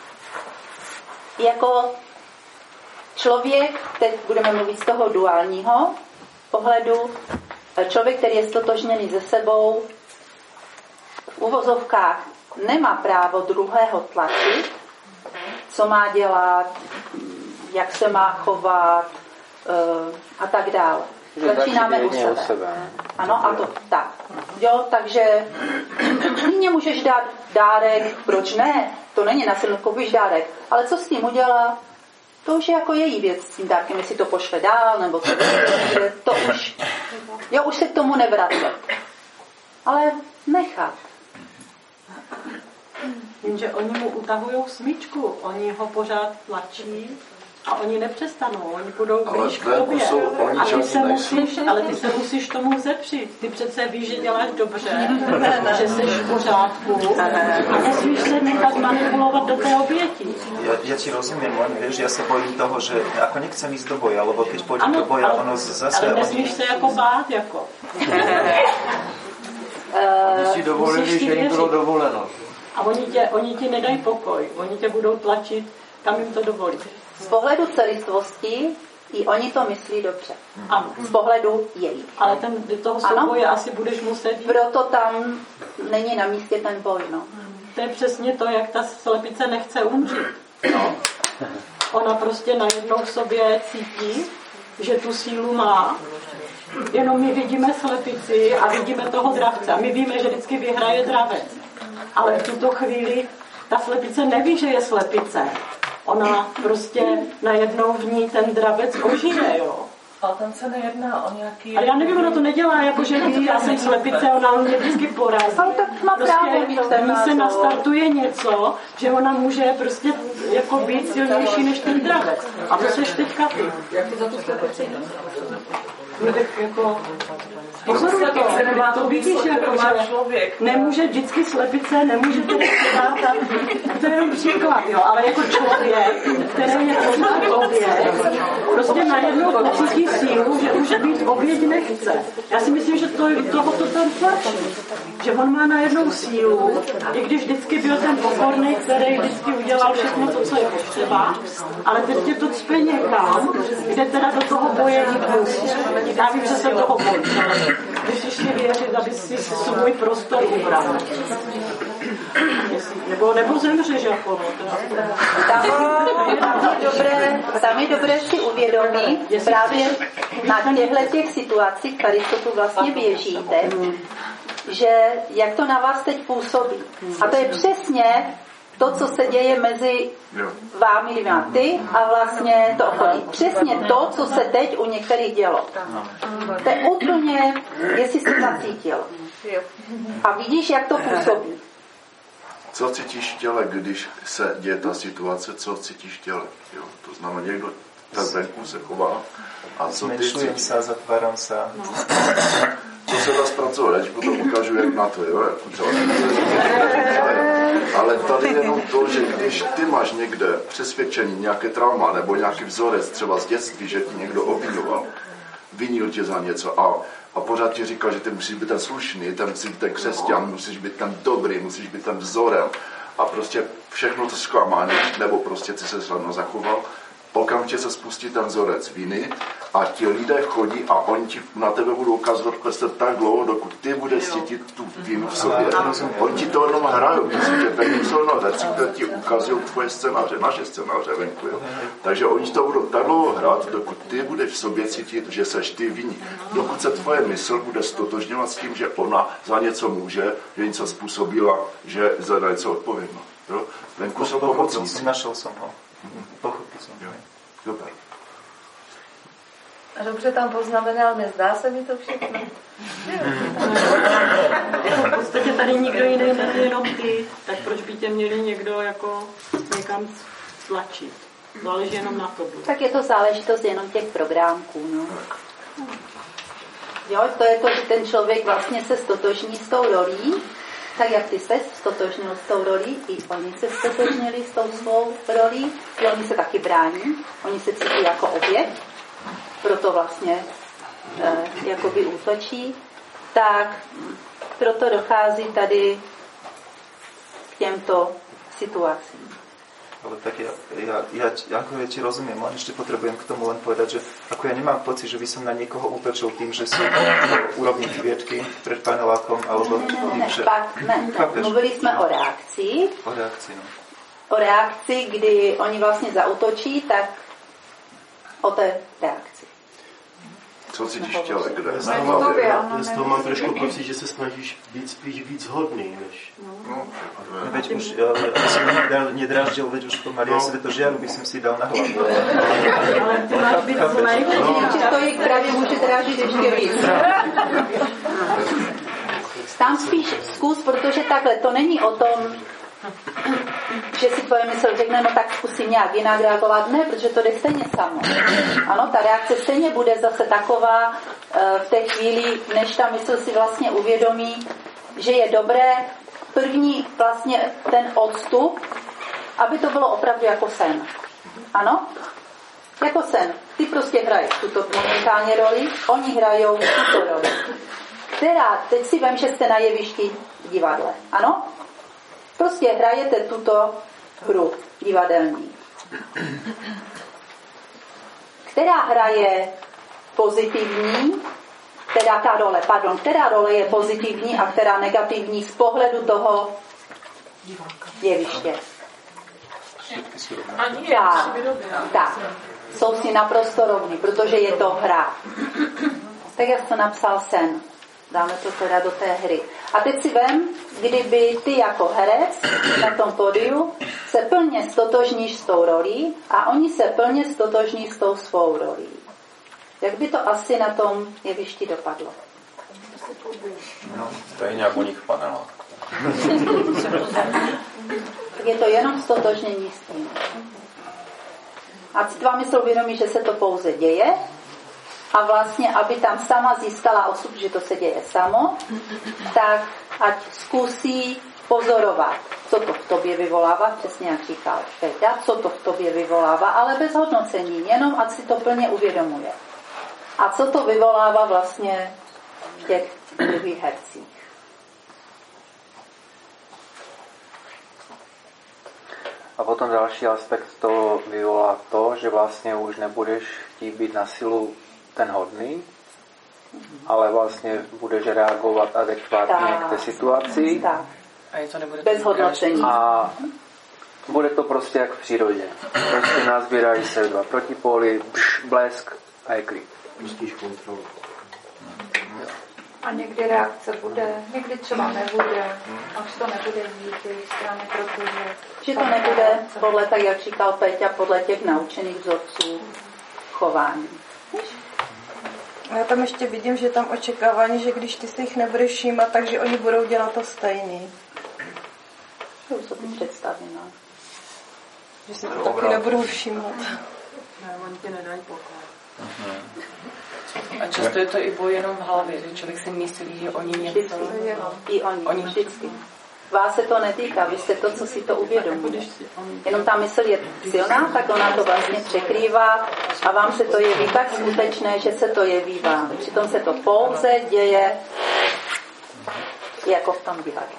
S2: jako člověk, teď budeme mluvit z toho duálního pohledu, člověk, který je stotožněný se sebou, v uvozovkách nemá právo druhého tlačit, co má dělat, jak se má chovat a tak dále. Začínáme u sebe. Ano, a to tak. Jo, takže klidně můžeš dát dárek, proč ne? To není nasilný, koupíš dárek. Ale co s tím udělá? To už je jako její věc s tím dárkem, jestli to pošle dál, nebo to už... Jo, už se k tomu nevracet. Ale nechat.
S9: Jenže oni mu utahují smyčku, oni ho pořád tlačí a oni nepřestanou, oni budou blíž k tobě. Ale ty se musíš tomu zepřít. Ty přece víš, že děláš dobře, že jsi v pořádku a nesmíš se nechat manipulovat do té oběti.
S8: Ja ti rozumiem, len vieš, ja sa bojím toho, že ako nechcem ísť do boja, lebo keď pôjdem do boja, ono zase...
S9: Ale nesmíš se jako bát, jako.
S10: Oni si dovolili, že jim bylo dovoleno.
S9: A oni ti nedají pokoj, oni tě budou tlačit, kam jim to dovolí.
S2: Z pohledu celistvosti i oni to myslí dobře.
S9: Ano.
S2: Z pohledu její.
S9: Ale do toho souboje asi budeš muset jít.
S2: Proto tam není na místě ten boj, no.
S9: To je přesně to, jak ta slepice nechce umřít. No. Ona prostě najednou v sobě cítí, že tu sílu má. Jenom my vidíme slepici a vidíme toho dravce. A my víme, že vždycky vyhraje dravec. Ale v tuto chvíli ta slepice neví, že je slepice. Ona prostě najednou v ní ten dravec ožije, jo.
S7: Ale tam se nejedná o nějaký...
S9: Ale já nevím, ona to nedělá, jakože ví, já jsem slepice, ona mě vždycky porazí.
S2: Ale tak má právě
S9: v se nastartuje něco, že ona může prostě jako být silnější než ten dravec. A to seš teďka ty.
S7: Jak to za tu slepici?
S9: Jako... Pozoruj to vidíš, jako, že nemůže vždycky slepice, nemůže tedy předátat, to je jenom příklad, jo, ale jako člověk, který je pořád oběť, prostě najednou pocítí sílu, že už být oběť nechce. Já si myslím, že tohoto tam tlačí, že on má najednou sílu, i když vždycky byl ten pokorný, který vždycky udělal všechno to, co je potřeba, ale teď tě to cpe někam, kde teda do toho boje jít musí. Já vím, že se toho bojí. Musíš si věřit, aby si svůj prostor ubral. Nebo zemřeš jako.
S2: Tam je dobré si uvědomit právě na těchto situacích, tady co tu vlastně běžíte, že jak to na vás teď působí. A to je přesně to, co se děje mezi vámi dvěma, ty a vlastně to okolí. Přesně to, co se teď u některých dělo. To je úplně, jestli jsi zacítil. A vidíš, jak to působí.
S6: Co cítíš v těle, když se děje ta situace, co cítíš v těle? Jo? To znamená, někdo ten venku se chová a co ty cítíš?
S8: se, zatváram se.
S6: No. Co se dá zpracovat, já ti potom ukážu, jak na to, jo? Ale tady je jenom to, že když ty máš někde přesvědčení, nějaké trauma nebo nějaký vzorec třeba z dětství, že ti někdo obvinoval, vinil tě za něco a pořád ti říkal, že ty musíš být ten slušný, ten musíš být ten křesťan, musíš být ten dobrý, musíš být ten vzorem a prostě všechno to zklamání, nebo prostě ty se snadno zachoval, okamžitě se spustí ten vzorec viny a ti lidé chodí a oni ti na tebe budou ukazovat prstem tak dlouho, dokud ty budeš cítit tu vinu v sobě. Oni ti to jenom hrajou, ty jsou jenom herci, které ti ukazují tvoje scénáře, naše scénáře venku. Jo. Takže oni to budou tak dlouho hrát, dokud ty budeš v sobě cítit, že seš ty vinný. Dokud se tvoje mysl bude stotožňovat s tím, že ona za něco může, že něco způsobila, že za něco odpovědná. Venku jsou pomocníci.
S11: Našel jsem ho. Pochopil jsem.
S6: Super.
S7: A dobře tam poznamenal, nezdá se mi to všechno.
S9: V podstatě tady nikdo jiný není, jenom ty, tak proč by tě měli někdo jako někam tlačit? Záleží jenom na tobě.
S2: Tak je to záležitost jenom těch programků, no. Jo, to je to, že ten člověk vlastně se stotožní s tou rolí, tak jak ty se stotožnil s tou rolí, i oni se stotožnili s tou svou rolí, i oni se taky brání, oni se cítí jako oběť, proto vlastně jakoby útočí, tak proto dochází tady k těmto situacím.
S11: Ale tak ja ti rozumiem, len ešte potrebujem k tomu len povedať, že ako ja nemám pocit, že by som na niekoho útočil tým, že si urobím kvietky pred panelákom, alebo tým, že...
S2: Ne. Mluvili jsme o reakci.
S11: O reakci, no.
S2: O reakci, kdy oni vlastně zaútočí, tak o té reakci.
S6: Co cítíš v těle? Kde?
S12: Já z toho mám trošku pocit, že se snažíš být spíš víc hodný, než...
S11: Veď už, ja som nedráždil, veď už pomaly svetožiaru by som si dal na hlavu.
S9: Ale ty máš být zlej.
S2: Když stojí právě může drážit ještě víc. Tam spíš zkus, protože takhle, to není o tom, že si tvoje mysl řekne, no tak zkusím nějak jinak reagovat. Ne, protože to jde stejně samo. Ano, ta reakce stejně bude zase taková v té chvíli, než ta mysl si vlastně uvědomí, že je dobré první vlastně ten odstup, aby to bylo opravdu jako sen. Ano? Jako sen. Ty prostě hraješ tuto momentálně roli, oni hrajou tuto roli. Která, teď si vem, že jste na jevišti divadle. Ano? Prostě hrajete tuto hru divadelní. Která hra je pozitivní, která role je pozitivní a která negativní z pohledu toho jeviště. Tak. Jsou si naprosto rovní, protože je to hra. Tak jak to napsal sen. Dáme to teda do té hry. A teď si vem, kdyby ty jako herec na tom pódiu se plně stotožníš s tou rolí a oni se plně stotožní s tou svou rolí. Jak by to asi na tom jevišti dopadlo?
S5: No, stejně jak u nich v panelách.
S2: Je to jenom stotožnění s tím. A tvá mysl uvědomí, že se to pouze děje, a vlastně, aby tam sama získala osud, že to se děje samo, tak ať zkusí pozorovat, co to v tobě vyvolává, přesně jak říkal Peťa, co to v tobě vyvolává, ale bez hodnocení, jenom ať si to plně uvědomuje. A co to vyvolává vlastně v těch druhých hercích.
S1: A potom další aspekt toho vyvolá to, že vlastně už nebudeš chtít být na silu ten hodný, ale vlastně budeš reagovat adekvátně k té situaci.
S2: A je to nebude bez hodnocení.
S1: A bude to prostě jak v přírodě. Prostě nazbírají se dva protipóly, blesk a je klid.
S12: Musíš kontrolovat.
S7: A někdy reakce bude, někdy třeba nebude, až to nebude z jejich strany, protože...
S2: Že to nebude podle, tak jak říkal Peťa, podle těch naučených vzorců chování.
S3: A já tam ještě vidím, že tam očekávání, že když ty si jich nebudeš všímat, takže oni budou dělat to stejný.
S2: To už se ty představí, no.
S3: Že si to taky nebudou všímat.
S9: Ne, oni tě nedají pokoj.
S13: A často je to i boj jenom v hlavě, že člověk si myslí, že oni něco...
S2: I oni vždycky. Vás se to netýká, vy jste to, co si to uvědomuje. Jenom ta mysl je silná, tak ona to vlastně překrývá a vám se to jeví tak skutečné, že se to jeví vám. Přitom se to pouze děje jako v tom divadle.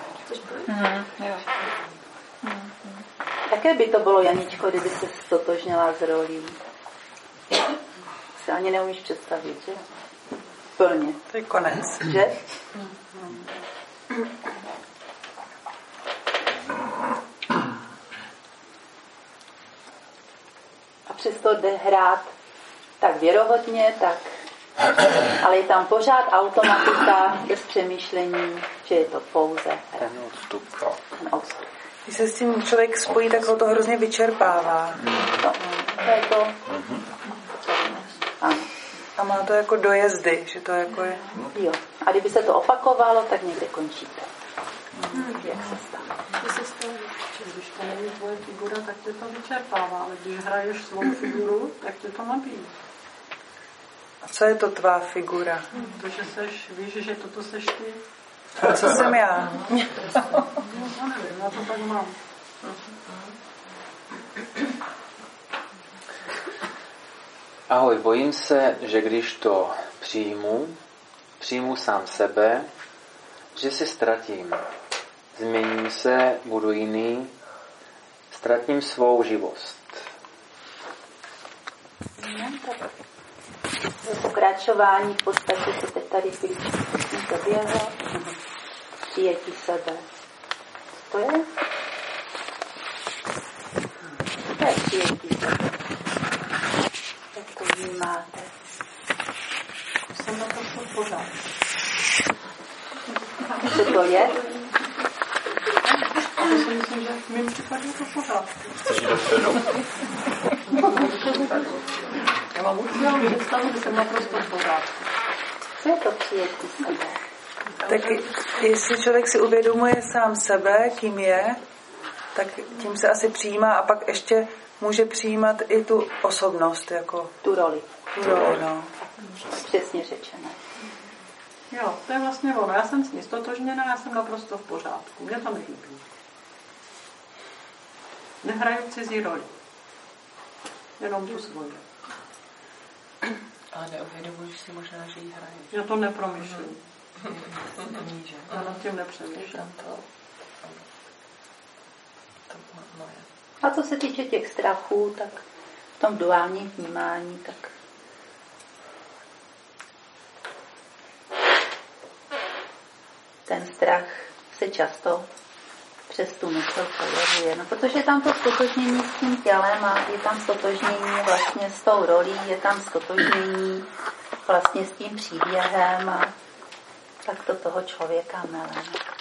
S2: Jaké by to bylo, Janičko, kdyby se stotožnila s rolí? Si ani neumíš představit, že? Plně.
S14: To je konec.
S2: Že? A přesto jde hrát tak věrohodně, tak, ale je tam pořád automatika bez přemýšlení, že je to pouze ten odstup.
S14: Když se s tím člověk spojí, tak ho to hrozně vyčerpává.
S2: To je to. Ano.
S14: A má to jako dojezdy, že to jako je...
S2: Jo. A kdyby se to opakovalo, tak někde končíte. Jak se stane?
S9: Když to není tvoje figura, tak tě to vyčerpává, ale když hraješ svou figuru, tak tě to nabíjí.
S14: A co je to tvá figura?
S9: Protože víš, že toto seš ty.
S14: A co jsem já?
S9: Nevím, já to tak mám.
S1: Ahoj, bojím se, že když to přijmu sám sebe, že se ztratím. Změním se, budu jiný, ztratím svou živost.
S2: Pokračování v podstatě se teď tady proběhlo. Přijetí sebe. To je? To je přijetí sebe. Jak to vnímáte?
S9: Jsem na to pořád.
S2: Co to je?
S9: Já si myslím, že v mém případě je to pořád.
S5: Chceš jít dopředu?
S9: Já mám určitou představu, že jsem naprosto v pořádku.
S2: Co je to přijetí sebe?
S14: Tak jestli člověk si uvědomuje sám sebe, kým je, tak tím se asi přijímá a pak ještě může přijímat i tu osobnost. Jako
S2: tu roli.
S14: Tu roli, no.
S2: Přesně řečeno.
S9: Jo, to je vlastně ono. Já jsem s ní stotožněná, já jsem naprosto v pořádku. Mě to nechybí. Nehraju cizí roli. Jenom tu svoji.
S13: Ale neuvědomuješ si možná, že jí hraješ.
S9: Já to nepromýšlím. Já nad tím nepřemýšlím.
S2: A co se týče těch strachů, tak v tom duálním vnímání, tak ten strach se často přes tu mysl projevuje. No, protože je tam to stotožnění s tím tělem a je tam stotožnění vlastně s tou rolí, je tam stotožnění vlastně s tím příběhem a tak to toho člověka mele.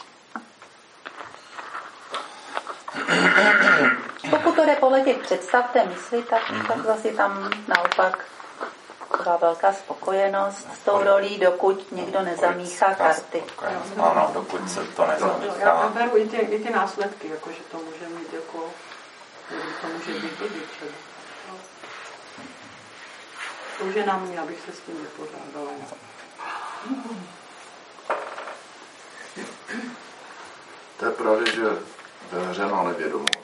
S2: Pokud to jde podle těch představ té mysli, tak zase tam naopak taková velká spokojenost s tou rolí, dokud někdo nezamíchá karty.
S5: Ano, dokud se to nezamíchá.
S9: Já beru i ty následky, jako, že to může mít jako, to může být blbý třeba. To už je na mě, abych se s tím vypořádala.
S6: To je právě, že ve hře má nevědomost.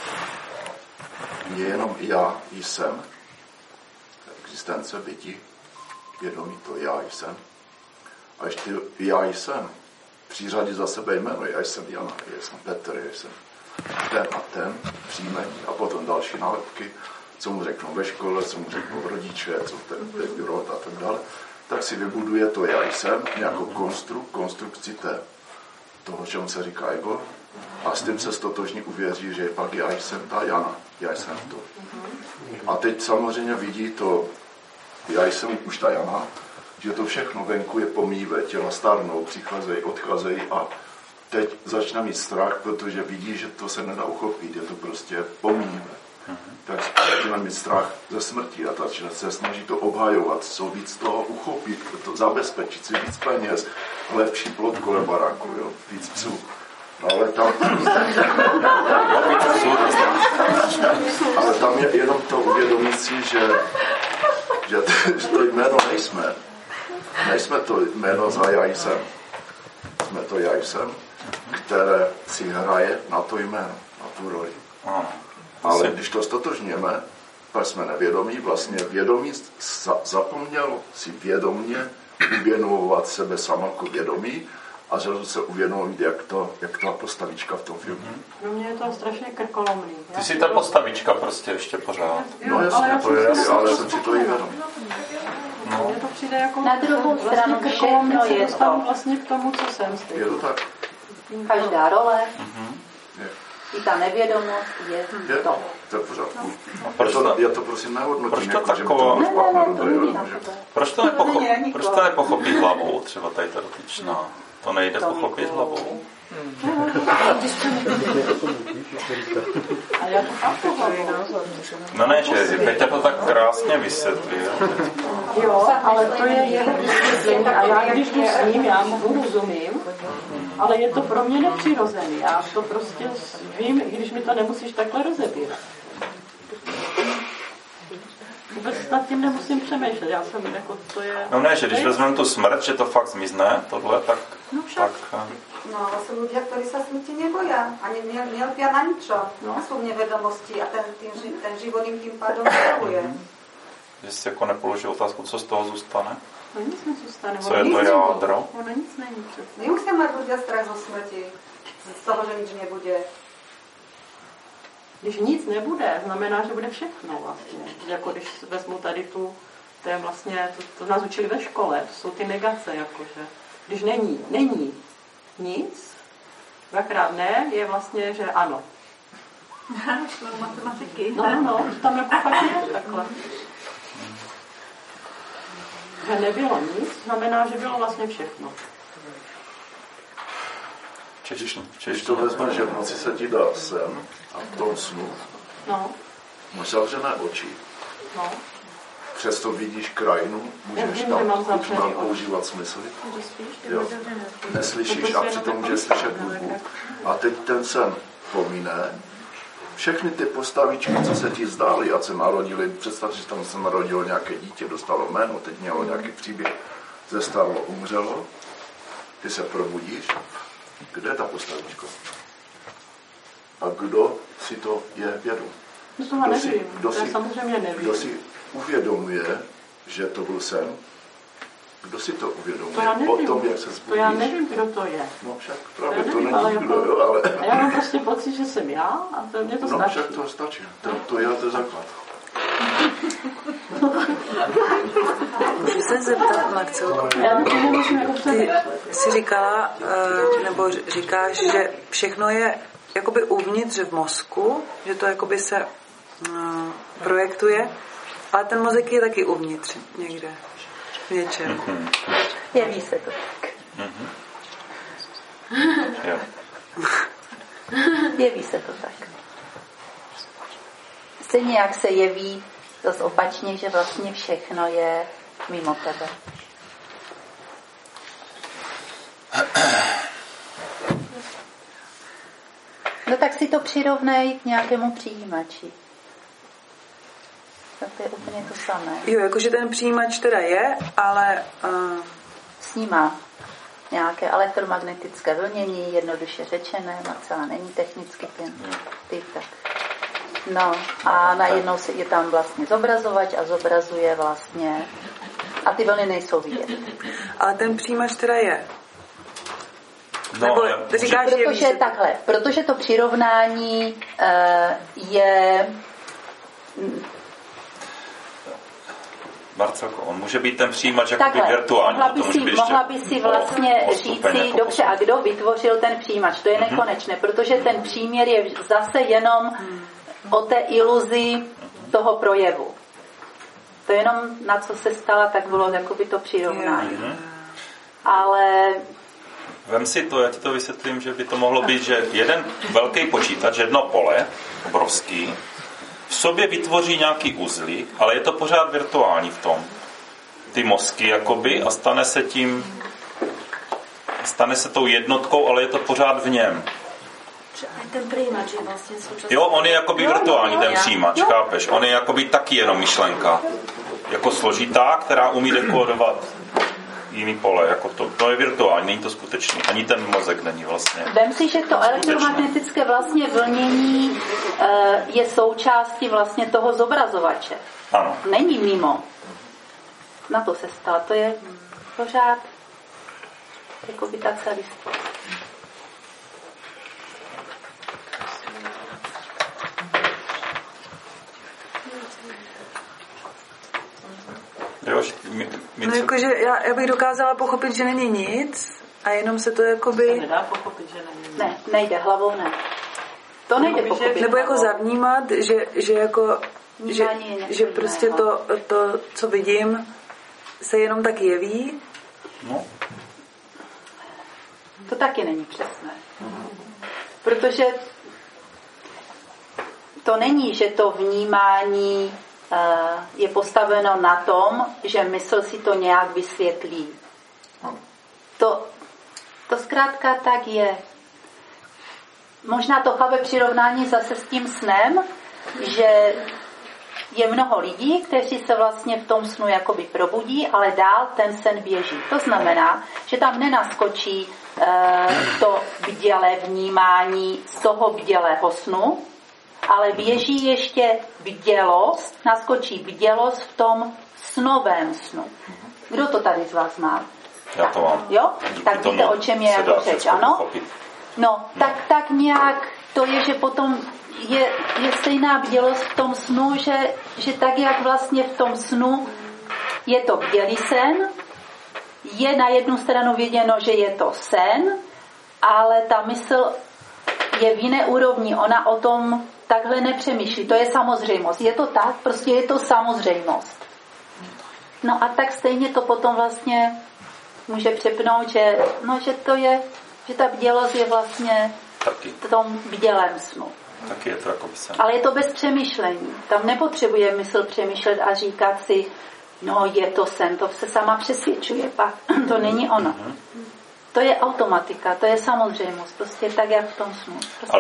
S6: Je jenom já jsem, existence, bytí, vědomí, to já jsem. A ještě já jsem, přířadí za sebe jméno, já jsem Jana, já jsem Petr, já jsem ten a ten, příjmení a potom další nálepky, co mu řeknou ve škole, co mu řeknou rodiče, co ten rod a tak dále, tak si vybuduje to já jsem, nějakou konstrukci toho, čemu se říká ego, a s tím se stotožně uvěří, že pak já jsem ta Jana, já jsem to. A teď samozřejmě vidí to, já jsem už ta Jana, že to všechno venku je pomíve, těla starnou, přicházejí, odcházejí a teď začne mít strach, protože vidí, že to se nedá uchopit, je to prostě pomíve. Tak začne mít strach ze smrti a začne se snaží to obhajovat, co víc toho uchopit, to zabezpečit si víc peněz, lepší plot kolem baráku, jo, víc psů. No, ale tam je jenom to uvědomit si, že to jméno nejsme. Nejsme to jméno za já jsem. Jsme to já jsem, které si hraje na to jméno, na tu roli. Ale když to stotožněme, pak jsme nevědomí, vlastně vědomí zapomněl si vědomně uvědomovat sebe sama jako vědomí a zrazu se uvědomit, jak ta postavička v tom filmu.
S9: Pro mě je to strašně krkolomný.
S5: Ty jsi ta postavička prostě ještě pořád.
S6: No jasně, to je jasně, ale jsem si to i vědom.
S9: No. Mně to přijde jako
S2: na druhou stranu
S9: krkolomný,
S2: všechno je to
S9: vlastně k tomu, co jsem stejný.
S6: Je to tak.
S2: Každá role, i ta nevědomost je to.
S6: To je v pořádku. Já to prosím nehodnotím.
S5: Proč to taková... Proč to nepochopí hlavou, třeba tady ta dotyčná? To nejde pochopit hlavou? No ne, že Peťa to tak krásně vysvětlil.
S9: Jo, ale to je jeho vysvětlení a já když jdu s ním, já mu rozumím, ale je to pro mě nepřirozený. Já to prostě vím, i když mi to nemusíš takhle rozebírat. Vůbec nad tím nemusím přemýšlet, já jsem jako, to je...
S5: No ne, že když vezmeme tu smrt, že to fakt zmizne, tohle, tak...
S15: No však. No, ale sú ľudia, ktorí sa smrti neboja a nelpia na ničo. No. Sú v nevedomosti a ten život im tým pádom zpravuje.
S5: Že si jako nepoložil otázku, co z toho zůstane?
S9: No nic nezůstane.
S5: Co je to jádro?
S9: Ono nic není.
S15: Nemusia mať ľudia strach zo smrti. Z toho, že nič nebude.
S9: Když nic nebude, znamená, že bude všechno vlastně. Jako když vezmu tady tu, to je vlastně, to nás učili ve škole, to jsou ty negace, jakože. Když není nic, dvakrát ne, je vlastně, že ano.
S15: Matematiky.
S9: No, tam jako fakt je takhle. Že nebylo nic, znamená, že bylo vlastně všechno.
S6: Když to vezme, že v noci se ti dá sen a v tom snu máš zavřené oči.
S9: No.
S6: Přesto vidíš krajinu, můžeš tam používat smysly. Jo. Neslyšíš a přitom můžeš slyšet hudbu. A teď ten sen pomíne. Všechny ty postavičky, co se ti zdály, ať se narodili, představ, že tam se narodilo nějaké dítě, dostalo jméno, teď mělo nějaký příběh, zestárlo, umřelo, ty se probudíš. Kde je ta postavička? A kdo si to je vědom? Kdo si uvědomuje, že to byl sen? Kdo si to uvědomuje? Potom, jak se zbudíš?
S9: To já nevím, kdo to je.
S6: No však právě to není kdo, jo, ale...
S9: A já mám prostě pocit, že jsem já a to mě to stačí.
S6: No však to stačí. To je to základ.
S14: Můžu se zeptat, Marcelko? Ty jsi říkala, nebo říkáš, že všechno je jakoby uvnitř v mozku, že to jakoby se projektuje, ale ten mozek je taky uvnitř někde, v něčem.
S2: Jeví se to tak. Jeví se to tak. Stejně jak se jeví zase opačně, že vlastně všechno je mimo tebe. No tak si to přirovnej k nějakému přijímači. Tak to je úplně to samé.
S14: Jo, jakože ten přijímač teda je, ale...
S2: Snímá nějaké elektromagnetické vlnění, jednoduše řečené, Marcela není technicky ten typ, tak. No a najednou je tam vlastně zobrazovač a zobrazuje vlastně a ty vlny nejsou vidět.
S14: Ale ten přijímač teda je.
S5: No,
S14: nebo říkáš,
S2: protože je takhle, protože to přirovnání je...
S5: Marcelko, on může být ten přijímač jakoby virtuální.
S2: Mohla by si vlastně říci, dobře, a kdo vytvořil ten přijímač? To je nekonečné, protože ten příměr je zase jenom o té iluzi toho projevu. To je jenom na co se stala, tak bylo jakoby to přirovnání. Ale...
S5: Vem si to, já ti to vysvětlím, že by to mohlo být, že jeden velký počítač, jedno pole, obrovský, v sobě vytvoří nějaký uzly, ale je to pořád virtuální v tom. Ty mozky jakoby a stane se tou jednotkou, ale je to pořád v něm.
S15: Ten přijímač je vlastně současný.
S5: Jo, on je jakoby virtuální, ten přijímač, chápeš? On je jakoby taky jenom myšlenka. Jako složitá, která umí dekodovat jiný pole. Jako to je virtuální, není to skutečný. Ani ten mozek není vlastně.
S2: Vem si, že to elektromagnetické vlastně vlnění je součástí vlastně toho zobrazovače.
S5: Ano.
S2: Není mimo. Na to se stalo. To je pořád Jakoby ta celistvost.
S14: No jakože já bych dokázala pochopit, že není nic a jenom se to jakoby...
S9: Se nedá pochopit, že není nic.
S2: Ne, nejde, hlavou ne. To nejde pochopit.
S14: Nebo jako zavnímat, že jako... Že prostě to, co vidím, se jenom tak jeví.
S5: No.
S2: To taky není přesné. Protože to není, že to vnímání je postaveno na tom, že mysl si to nějak vysvětlí. To zkrátka tak je. Možná to chápe přirovnání zase s tím snem, že je mnoho lidí, kteří se vlastně v tom snu jakoby probudí, ale dál ten sen běží. To znamená, že tam nenaskočí to bdělé vnímání z toho bdělého snu, ale běží ještě bdělost, naskočí bdělost v tom snovém snu. Kdo to tady z vás má?
S5: Já to mám.
S2: Jo? Tak víte, o čem je jako řeč, ano? No, tak nějak to je, že potom je stejná bdělost v tom snu, že tak, jak vlastně v tom snu je to bdělý sen, je na jednu stranu věděno, že je to sen, ale ta mysl je v jiné úrovni, ona o tom takhle nepřemýšlí. To je samozřejmost. Je to tak, prostě je to samozřejmost. No a tak stejně to potom vlastně může přepnout, že to je, že ta bdělost je vlastně v tom bdělém snu.
S5: Taky je to jako by sen.
S2: Ale je to bez přemýšlení. Tam nepotřebuje mysl přemýšlet a říkat si, no je to sen, to se sama přesvědčuje pak. To není ono. To je automatika, to je samozřejmost. Prostě tak, jak v tom snu. Prostě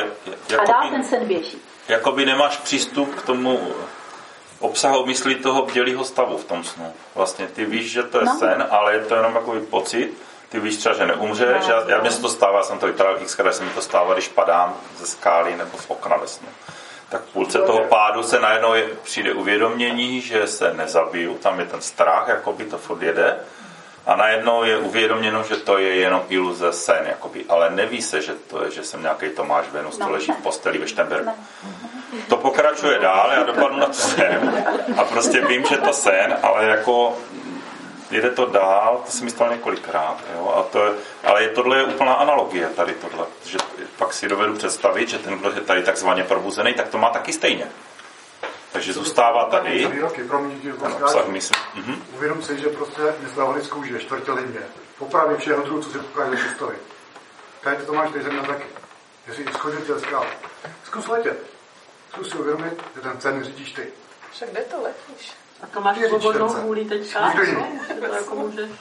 S2: a dál ten sen běží.
S5: Jakoby nemáš přístup k tomu obsahu mysli toho bdělého stavu v tom snu. Vlastně ty víš, že to je sen, ale je to jenom takový pocit. Ty víš třeba, že neumřeš. Mně se to stává, jsem to vytrál xkrát, se mi to stává, když padám ze skály nebo z okna ve snu. Tak v půlce toho pádu se najednou přijde uvědomění, že se nezabiju, tam je ten strach, jakoby to furt jede. A najednou je uvědoměno, že to je jenom iluze, sen, jakoby. Ale neví se, že to je, že jsem nějaký Tomáš Venus, to leží v posteli ve Štenbergu. To pokračuje dál, já dopadnu na to sen a prostě vím, že to sen, ale jako jede to dál, to se mi stalo několikrát. Jo? Ale tohle je úplná analogie tady tohle, že pak si dovedu představit, že ten, kdo je tady takzvaně probuzený, tak to má taky stejně. Takže zůstává tady. Obsah mysli.
S16: Uvědom si, že prostě nezdravolit z kůže, čtvrtilině. Popravě všeho druhu, co si pokáže v postoji. Tady to máš tady země taky. Jestli schodil tě skál. Zkus letět. Zkus si uvědomit, že ten sen řídíš ty.
S9: Však kde to letíš? A to máš svobodnou vůli teďka? To jako můžeš.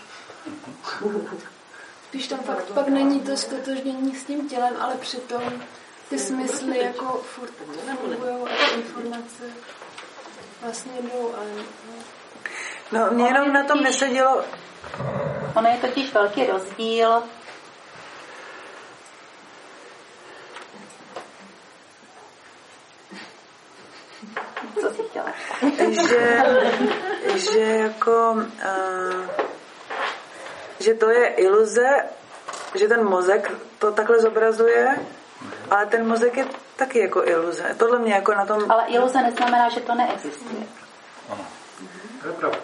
S17: Když tam pak není to stotožnění s tím tělem, ale přitom ty smysly jako furt fungujou a ty informace vlastně jdou.
S14: No, mě jenom na tom nesedělo.
S2: Ono je totiž velký rozdíl. Co jsi chtěla?
S14: Že jako že to je iluze, že ten mozek to takhle zobrazuje, ale ten mozek je taky jako iluze. Tohle mě jako na tom...
S2: Ale iluze neznamená, že to neexistuje.
S16: To je pravda.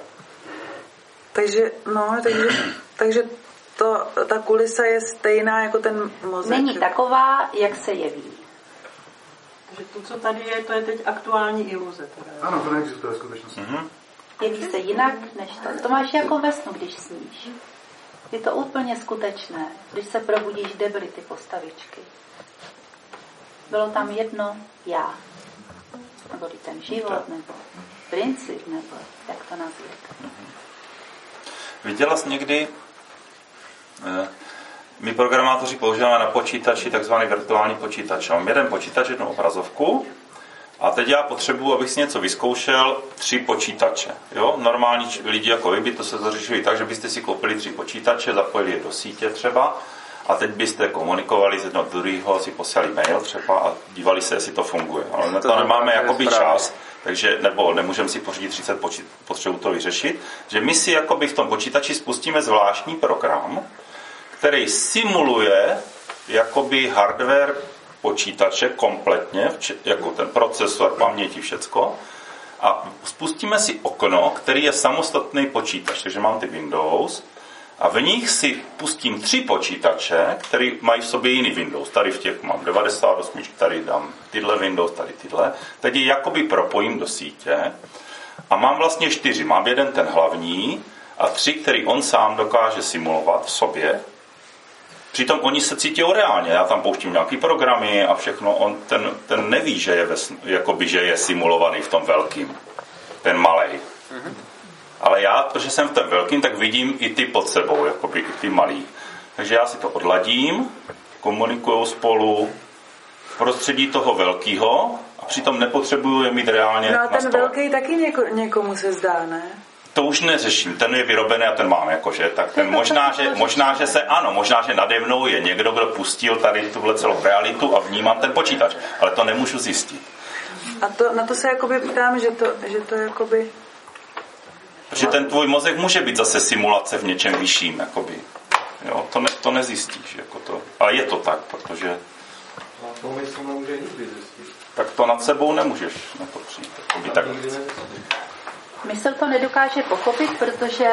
S14: Takže ta kulisa je stejná jako ten mozek.
S2: Není taková, jak se jeví.
S9: Takže to, co tady je, to je teď aktuální iluze. Teda.
S16: Ano, to neexistuje v skutečnosti.
S2: Jeví se jinak, než to. To máš jako ve snu, když sníš. Je to úplně skutečné. Když se probudíš, kde byly ty postavičky? Bylo tam jedno já. Nebo ten život, nebo princip, nebo jak to nazvat.
S5: Viděla jsi někdy, my programátoři používáme na počítači takzvaný virtuální počítač. Mám jeden počítač, jednu obrazovku a teď já potřebuji, abych si něco vyzkoušel, 3 počítače. Jo? Normální lidi jako vy by to se zařešili tak, že byste si koupili 3 počítače, zapojili je do sítě třeba a teď byste komunikovali z jednoho druhého, si poslali mail třeba a dívali se, jestli to funguje. Ale na to nemáme jakoby čas, takže nebo nemůžeme si pořídit 30 potřebu to vyřešit, že my si jakoby v tom počítači spustíme zvláštní program, který simuluje jakoby hardware počítače kompletně, jako ten procesor, paměti, všecko. A spustíme si okno, který je samostatný počítač. Takže mám ty Windows a v nich si pustím 3 počítače, které mají v sobě jiný Windows. Tady v těch mám 98, tady dám tyhle Windows, tady tyhle. Teď je jakoby propojím do sítě a mám vlastně 4. Mám jeden ten hlavní a 3, který on sám dokáže simulovat v sobě. Přitom oni se cítí reálně. Já tam pouštím nějaký programy a všechno. On ten neví, že je, jakoby, že je simulovaný v tom velkým. Ten malej. Ale já, protože jsem v tom velkým, tak vidím i ty pod sebou, jakoby i ty malý. Takže já si to odladím, komunikuju spolu v prostředí toho velkýho a přitom nepotřebuju je mít reálně.
S14: No a ten velký taky někomu se zdá, ne?
S5: To už neřeším, ten je vyrobený a ten mám jakože, tak ten možná, že nade mnou je někdo, kdo pustil tady tuhle celou realitu a vnímám ten počítač, ale to nemůžu zjistit.
S14: A na to se jakoby ptám, že to jakoby...
S5: Protože ten tvůj mozek může být zase simulace v něčem vyšším, jakoby. Jo, to nezjistíš, jako to. Ale je to tak, protože...
S12: To mysl nemůže nikdy zjistit.
S5: Tak to nad sebou nemůžeš na to přijít, jakoby tak.
S2: Mysl to nedokáže pochopit, protože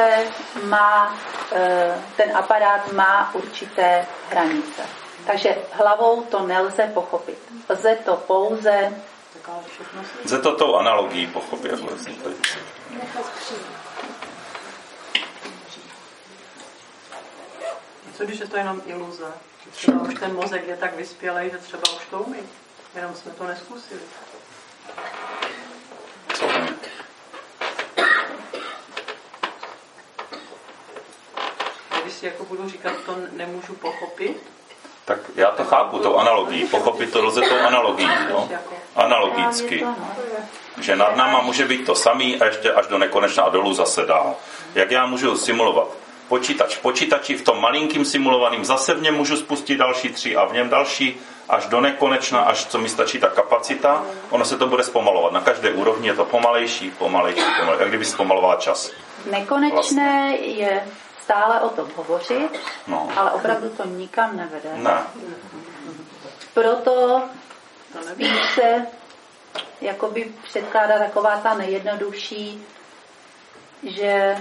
S2: ten aparát má určité hranice. Takže hlavou to nelze pochopit. Lze to pouze...
S5: Lze to tou analogií pochopit.
S9: Co když je to jenom iluze? Třeba už ten mozek je tak vyspělej, že třeba už to umí. Jenom jsme to neskusili.
S5: Co umí?
S9: Když si jako budu říkat, to nemůžu pochopit.
S5: Tak já to chápu, tou analogii. Pochopit to lze tou analogií. No? Analogicky. Že nad náma může být to samý a ještě až do nekonečna a dolů zase dál. Jak já můžu simulovat? Počítači v tom malinkým simulovaným zase v něm můžu spustit další 3 a v něm další až do nekonečna, až co mi stačí ta kapacita. Ono se to bude zpomalovat. Na každé úrovni je to pomalejší. Jak kdyby zpomalovala čas.
S2: Nekonečné vlastně je stále o tom hovořit, ale opravdu to nikam nevede.
S5: Ne.
S2: Proto spíše jakoby předkládá taková ta nejjednodušší, že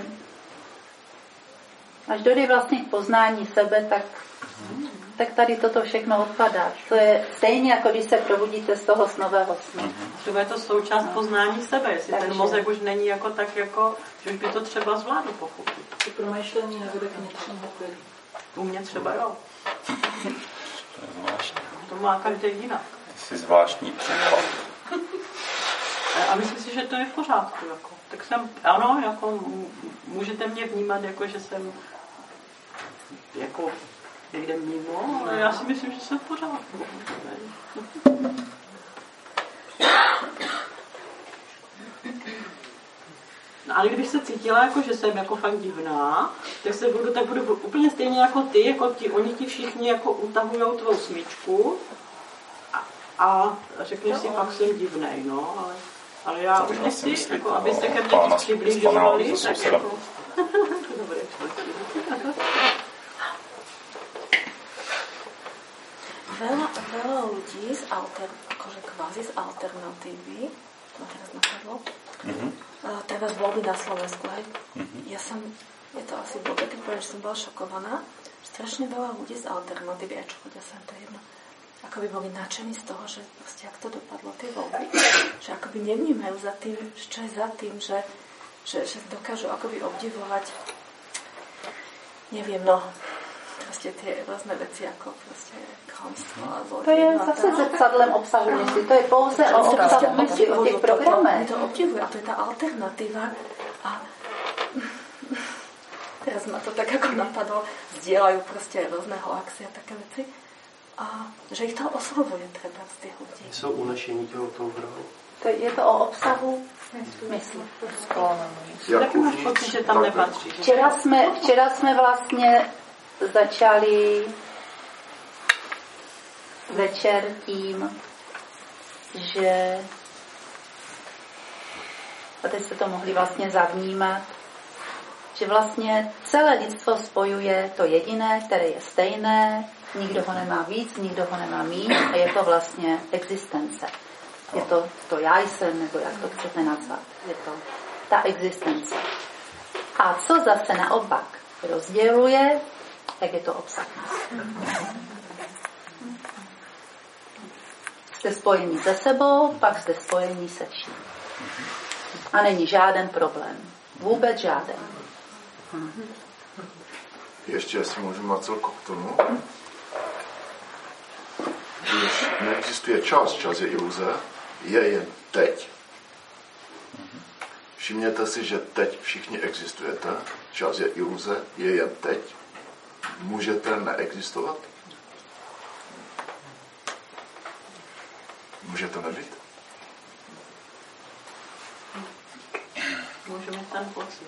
S2: až dojde vlastně k poznání sebe, tak tady toto všechno odpadá. To je stejně, jako když se probudíte z toho snového snu.
S9: To je to součást poznání sebe, jestli ten mozek už není jako tak, jako, že už by to třeba zvládl pochopit.
S4: To promýšlení nevede k vnitřnímu klidu.
S9: U mě třeba jo. To má každý jinak.
S5: Jsi zvláštní příklad.
S9: A myslím si, že to je v pořádku. Jako. Tak jsem, ano, jako, můžete mě vnímat, jako, že jsem jako někde mimo, ale já si myslím, že jsem v pořádku. No, ale když se cítila, jako, že jsem jako fakt divná, tak budu úplně stejně jako ty, oni ti všichni jako utahujou tvou smyčku a řekneš si, pak jsem divnej, no, ale já už nechci, jako, aby se ke mně přiblížovali, tak jako... Dobré,
S18: Veľa ľudí akože kvázi z alternatívy, to ma teraz napadlo, teraz voľby na Slovensku, hej. Je to asi blbé, keď poviem, že som bola šokovaná, že strašne veľa ľudí z alternatívy, aj čo chodia sem, to je jedno, akoby boli nadšení z toho, že proste, jak to dopadlo, tie voľby, že akoby nevnímajú za tým, čo je za tým, že dokážu akoby obdivovať, neviem, no, proste tie rôzne veci, ako proste klamstvo a zločin.
S2: To je zase zrcadlem obsahu mysli. To je pouze o obsahu mysli, o těch programech.
S18: To obdivujú a to je tá alternatíva a teraz ma to tak ako napadlo, zdieľajú proste rôzne hoaxy a také veci a že ich to oslovuje treba z tých ľudí.
S12: Jsou unešení tou hrou.
S2: Je to o obsahu mysli.
S9: Taky máš pocit, že tam nepatří.
S2: Včera jsme vlastně začali večer tím, že a teď jste to mohli vlastně zavnímat, že vlastně celé lidstvo spojuje to jediné, které je stejné, nikdo ho nemá víc, nikdo ho nemá míň a je to vlastně existence. Je to já jsem, nebo jak to chcete nazvat. Je to ta existence. A co zase naopak rozděluje, tak je to obsah. Jste spojení se sebou, pak jste spojení se vším. A není žádný problém. Vůbec žádný.
S6: Ještě, jestli můžu Marcelko k tomu. Když neexistuje čas je iluze, je jen teď. Všimněte si, že teď všichni existujete, čas je iluze, je jen teď. Můžete neexistovat? Může to nebýt?
S9: Můžeme ten pocit.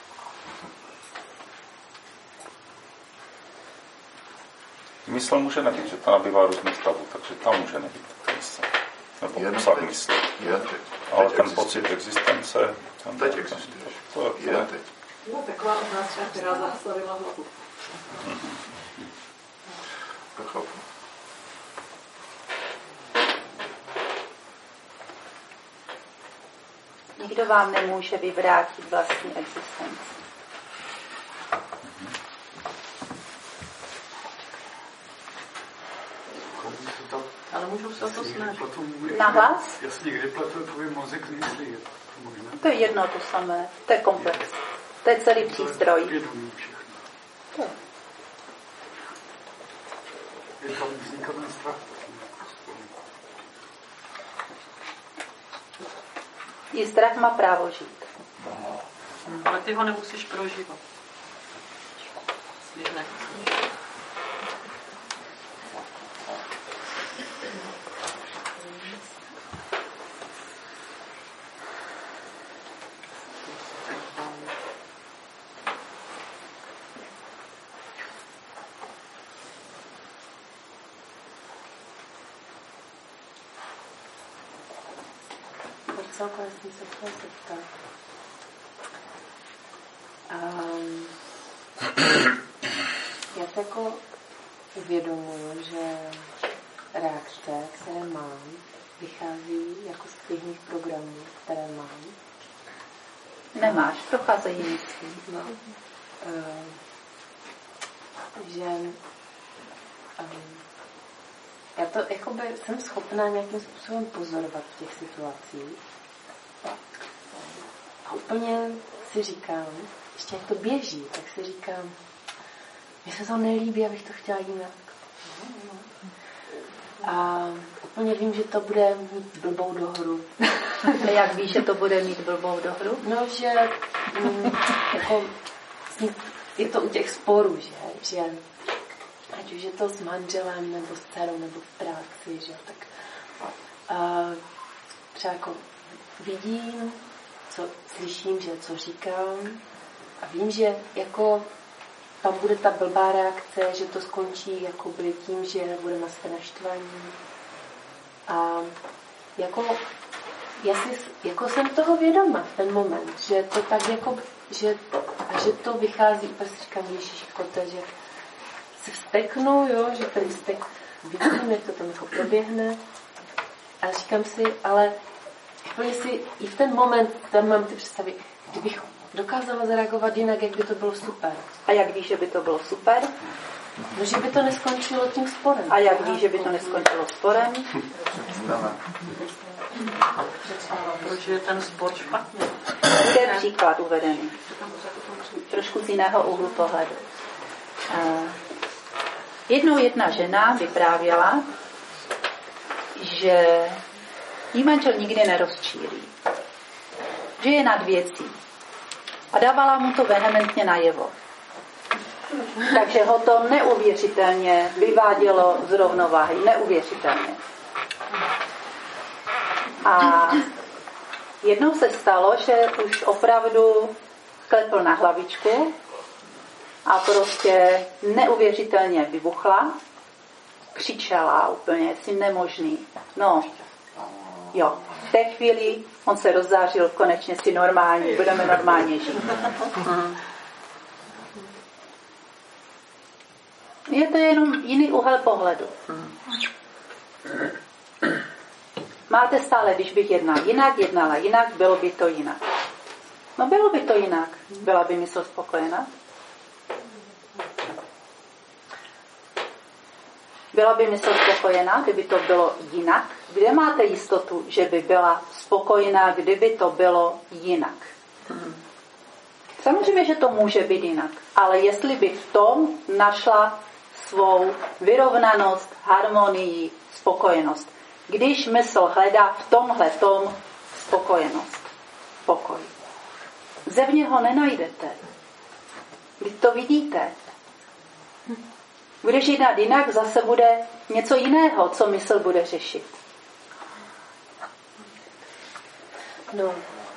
S5: Mysl může nebýt, že to nabývá různých stavů, takže tam může nebýt mysl. Nebo obsah mysl. Ale ten pocit existence...
S6: Teď existuješ. Jen teď.
S9: No, taková otázka, která zastavila hlavu.
S6: Chápu.
S2: Nikdo vám nemůže vyvrátit vlastní existenci.
S9: Ale můžu se to snažit.
S2: Na hlas?
S16: Jasně, kde platuje tvůj mozek myslí. Je to možné?
S2: To je jedno to samé. To je komplex. To je celý přístroj.
S16: Je tam vzniká ten strach.
S2: I strach má právo žít.
S9: Ale ty ho nemusíš prožívat. Když nechceš.
S18: Celkově jsem se chtěla zeptat. Já se jako uvědomuji, že reakce, které mám, vychází jako z knižních programů, které mám.
S2: Nemáš, procházejí myslí.
S18: No. Že já to jakoby jsem schopná nějakým způsobem pozorovat v těch situacích. A úplně si říkám, ještě jak to běží, tak si říkám, mně se to nelíbí, abych to chtěla jinak. A úplně vím, že to bude mít blbou dohru.
S2: A jak víš, že to bude mít blbou dohru?
S18: No, že jako, je to u těch sporů, že ať už je to s manželem, nebo s dcerou, nebo v práci, že tak třeba jako vidím, co slyším, že co říkám a vím, že jako tam bude ta blbá reakce, že to skončí jakoby tím, že budeme se naštvaní. A jako já si jako jsem toho vědoma v ten moment, že to tak jako, že to vychází, prostě říkám, Ježíškote, že se vzteknu, jo, že ten vztek vidím, jak to tam jako proběhne. A říkám si, ale úplně si i v ten moment tam mám ty představy, kdybych dokázala zareagovat jinak, jak by to bylo super.
S2: A jak víš, že by to bylo super?
S18: No, že by to neskončilo tím sporem.
S2: A jak víš, že by to neskončilo sporem?
S9: Proč je ten spor špatný?
S2: Bude příklad uvedený. Trošku z jiného úhlu pohledu. Jednou jedna žena vyprávěla, že jí manžel nikdy nerozčílí. Že je nad věcí. A dávala mu to vehementně najevo. Takže ho to neuvěřitelně vyvádělo z rovnováhy. Neuvěřitelně. A jednou se stalo, že už opravdu klepl na hlavičku a prostě neuvěřitelně vybuchla. Křičela úplně, jestli nemožný. No, jo. V té chvíli on se rozzářil, konečně si normální, budeme normálně žít. Je to jenom jiný úhel pohledu. Máte stále, když bych jednala jinak, bylo by to jinak. No bylo by to jinak. Byla by mysl spokojená? Byla by mysl spokojená, kdyby to bylo jinak? Kde máte jistotu, že by byla spokojená, kdyby to bylo jinak? Samozřejmě, že to může být jinak, ale jestli by v tom našla svou vyrovnanost, harmonii, spokojenost. Když mysl hledá v tomhletom spokojenost, pokoj. Zevně ho nenajdete. Vy to vidíte. Budeš jednat jinak, zase bude něco jiného, co mysl bude řešit.
S18: No.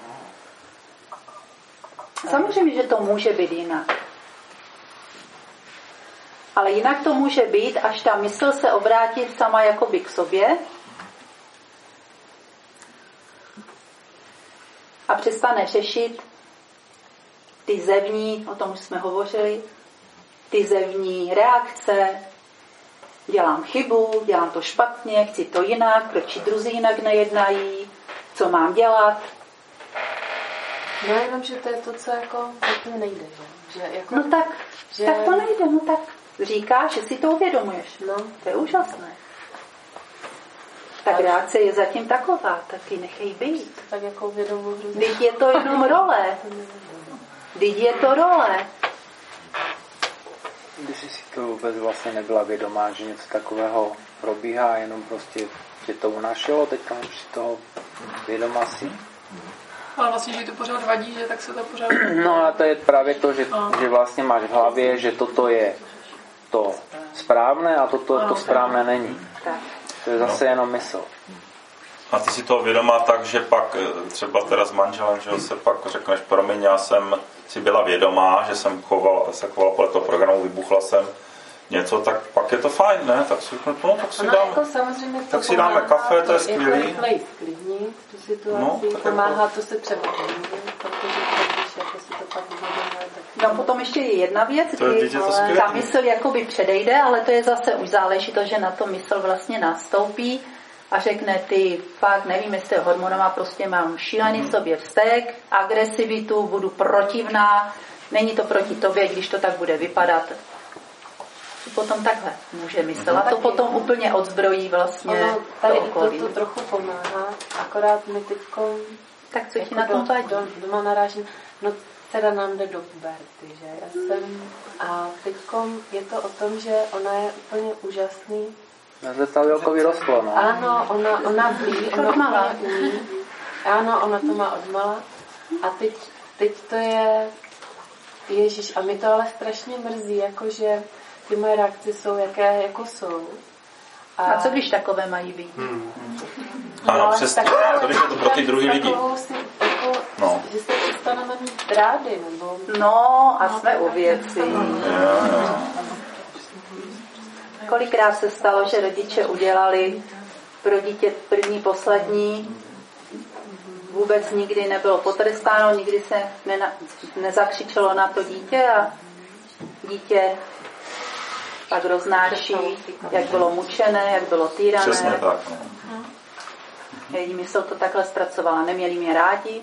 S2: Samozřejmě, že to může být jinak. Ale jinak to může být, až ta mysl se obrátí sama jakoby k sobě a přestane řešit ty zevní, o tom už jsme hovořili, ty zevní reakce, dělám chybu, dělám to špatně, chci to jinak, proč druzí jinak nejednají, co mám dělat.
S18: No jenom, že to je to, co jako úplně nejde, že jako,
S2: no tak to nejde, no tak říkáš, že si to uvědomuješ.
S18: No.
S2: To je úžasné. Tak reakce je zatím taková, tak ji nechej být.
S18: Tak jako uvědomuji.
S2: Vždyť je to jenom role. Vždyť je to role.
S1: Když jsi si to vůbec vlastně nebyla vědomá, že něco takového probíhá, jenom prostě tě to unášelo, teďka už toho vědomá si.
S4: Ale vlastně, že to pořád vadí, že tak se to pořád...
S1: No a to je právě to, že vlastně máš v hlavě, že toto je to správné a toto to správné není. To je zase jenom mysl.
S5: A ty si toho vědomá tak, že pak třeba teda s manželem, že se pak řekneš, promiň, já jsem si byla vědomá, že jsem se chovala podle toho programu, vybuchla jsem něco, tak pak je to fajn, ne? Tak si řeknu, no, tak si dáme,
S18: jako samozřejmě
S5: tak si dáme kafe, to je skvělý.
S18: Klidnit tu situaci, pomáhá to se třeba protože jako si to pak uvědomuje.
S2: No potom ještě je jedna věc, kdy ta mysl jakoby předejde, ale to je zase už záležitost, že na to mysl vlastně nastoupí a řekne, ty fakt nevím, jestli je hormonová, prostě mám šílený v sobě vztek, agresivitu, budu protivná, není to proti tobě, když to tak bude vypadat. Potom takhle může myslet. A to potom úplně odzbrojí vlastně
S18: tady to trochu pomáhá, akorát my teďko
S2: tak co ti na tom vadí?
S18: Doma narážím, no teda nám jde do puberty, že? Já jsem, a teďko je to o tom, že ona je úplně úžasný.
S1: Se to jako vyrostlo, no.
S18: Ano, ona ví, ona umí. Ano, ona to má odmala. A teď to je, ježiš, a mi to ale strašně mrzí, jakože ty moje reakce jsou, jaké jako jsou.
S2: A co když takové mají být?
S5: Ano, přesně. To když je to pro ty druhý lidi.
S18: No. Že se přestaneme mít rády, nebo...
S2: No, a jsme u věci. Kolikrát se stalo, že rodiče udělali pro dítě první, poslední, vůbec nikdy nebylo potrestáno, nikdy se nezakřičelo na to dítě a dítě pak roznáší, jak bylo mučené, jak bylo týrané.
S5: Přesně tak.
S2: Její mysl to takhle zpracovala. Neměli mě rádi.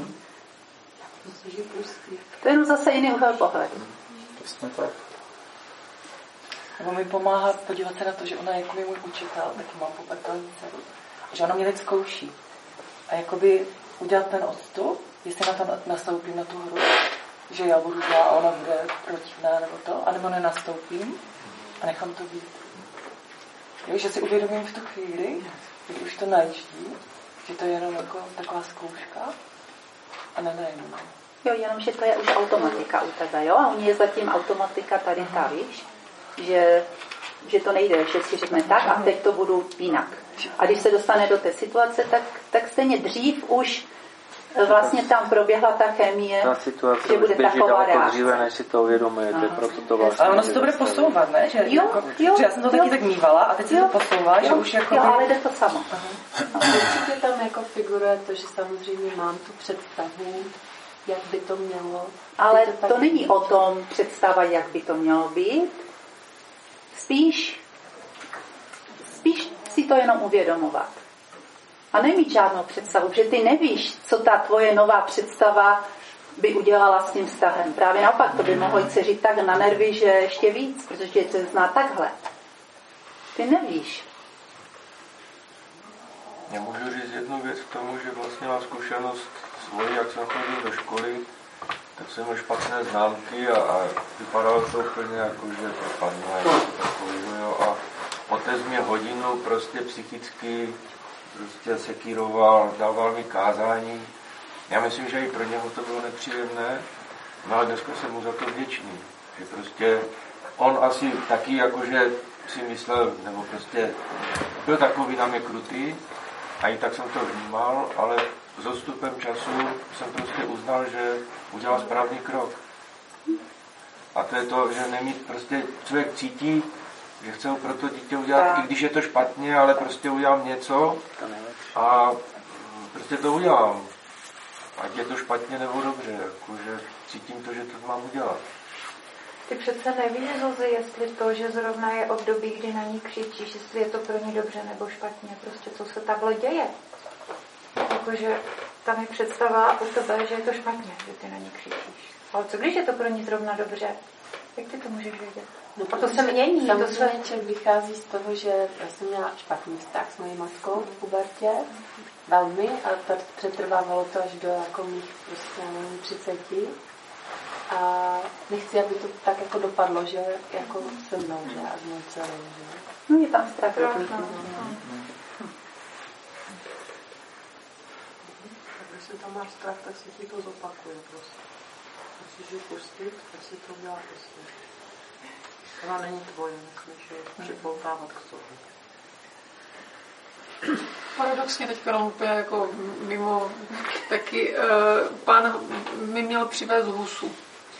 S2: To je jenom zase jiný úhel pohledu.
S5: Přesně tak.
S13: Nebo mi pomáhá podívat se na to, že ona je jako můj učitel, taky mám pubertální dceru. Že ona mě teď zkouší. A jakoby udělat ten odstup, jestli na to nastoupím na tu hru, že já budu zlá a ona bude protivná nebo to, anebo nenastoupím a nechám to být. Jo, že si uvědomím v tu chvíli, když už to najíždí, že to je jenom jako taková zkouška a nejenom.
S2: Jo, jenom, že to je už automatika u tebe, jo? A u ní je zatím automatika tady ta, víš? Že to nejde, že si řekne tak a teď to budu jinak. A když se dostane do té situace, tak stejně dřív už vlastně tam proběhla ta chemie,
S1: ta situace
S2: že bude taková reakce.
S1: Dříve, než si to uvědomujete, proto to vlastně...
S13: Ale ono se to bude posouvat, ne? Že,
S2: jo,
S13: že já jsem to taky tak mývala a teď se to posouvá, že už jako...
S2: Jo, ale jde to samo.
S18: A určitě tam jako figuruje to, že samozřejmě mám tu představu, jak by to mělo.
S2: Ale to není o tom představa, jak by to mělo být, Spíš si to jenom uvědomovat. A nemít žádnou představu, že ty nevíš, co ta tvoje nová představa by udělala s tím vztahem. Právě naopak, to by mohlo jít se říct tak na nervy, že ještě víc, protože tě zná takhle. Ty nevíš.
S10: Já můžu říct jednu věc k tomu, že vlastně mám zkušenost svoji, jak jsem chodil do školy, tak jsem měl špatné známky a vypadalo to úplně jako, že propadnu a otec mě hodinu prostě psychicky prostě sekíroval, dával mi kázání. Já myslím, že i pro něho to bylo nepříjemné, no ale dneska jsem mu za to vděčný, že prostě on asi taky jakože si myslel, nebo prostě byl takový na mě krutý a i tak jsem to vnímal, ale s odstupem času jsem prostě uznal, že udělal správný krok. A to je to, že nemít prostě člověk cítí, že chce pro to dítě udělat, i když je to špatně, ale prostě udělám něco a prostě to udělám. Ať je to špatně nebo dobře, jakože cítím to, že to mám udělat.
S7: Ty přece nevíš, Zuzi, jestli to, že zrovna je období, kdy na ní křičíš, jestli je to pro ní dobře nebo špatně, prostě co se takhle děje. Jakože tam je představa u tebe, že je to špatně, že ty na ní křičíš. Ale co když je to pro ní zrovna dobře? Jak ty to můžeš vědět?
S19: No,
S7: a to se mění.
S19: Samozřejmě člověk vychází z toho, že já jsem měla špatný vztah s mojí matkou v pubertě, velmi, a to přetrvávalo to až do jako mých prostě, nevím, 30. A nechci, aby to tak jako dopadlo, že jako se mnou, že a s mnou celou, že.
S2: No je tam strach.
S9: Když tam máš strach, tak si ti to zopakuje prostě. Musíš ji pustit, tak si to udělá prostě. Ona není tvoje, musíš ji připoutávat k sobě.
S4: Paradoxně teďka jenom úplně jako mimo, taky pán mi měl přivést husu.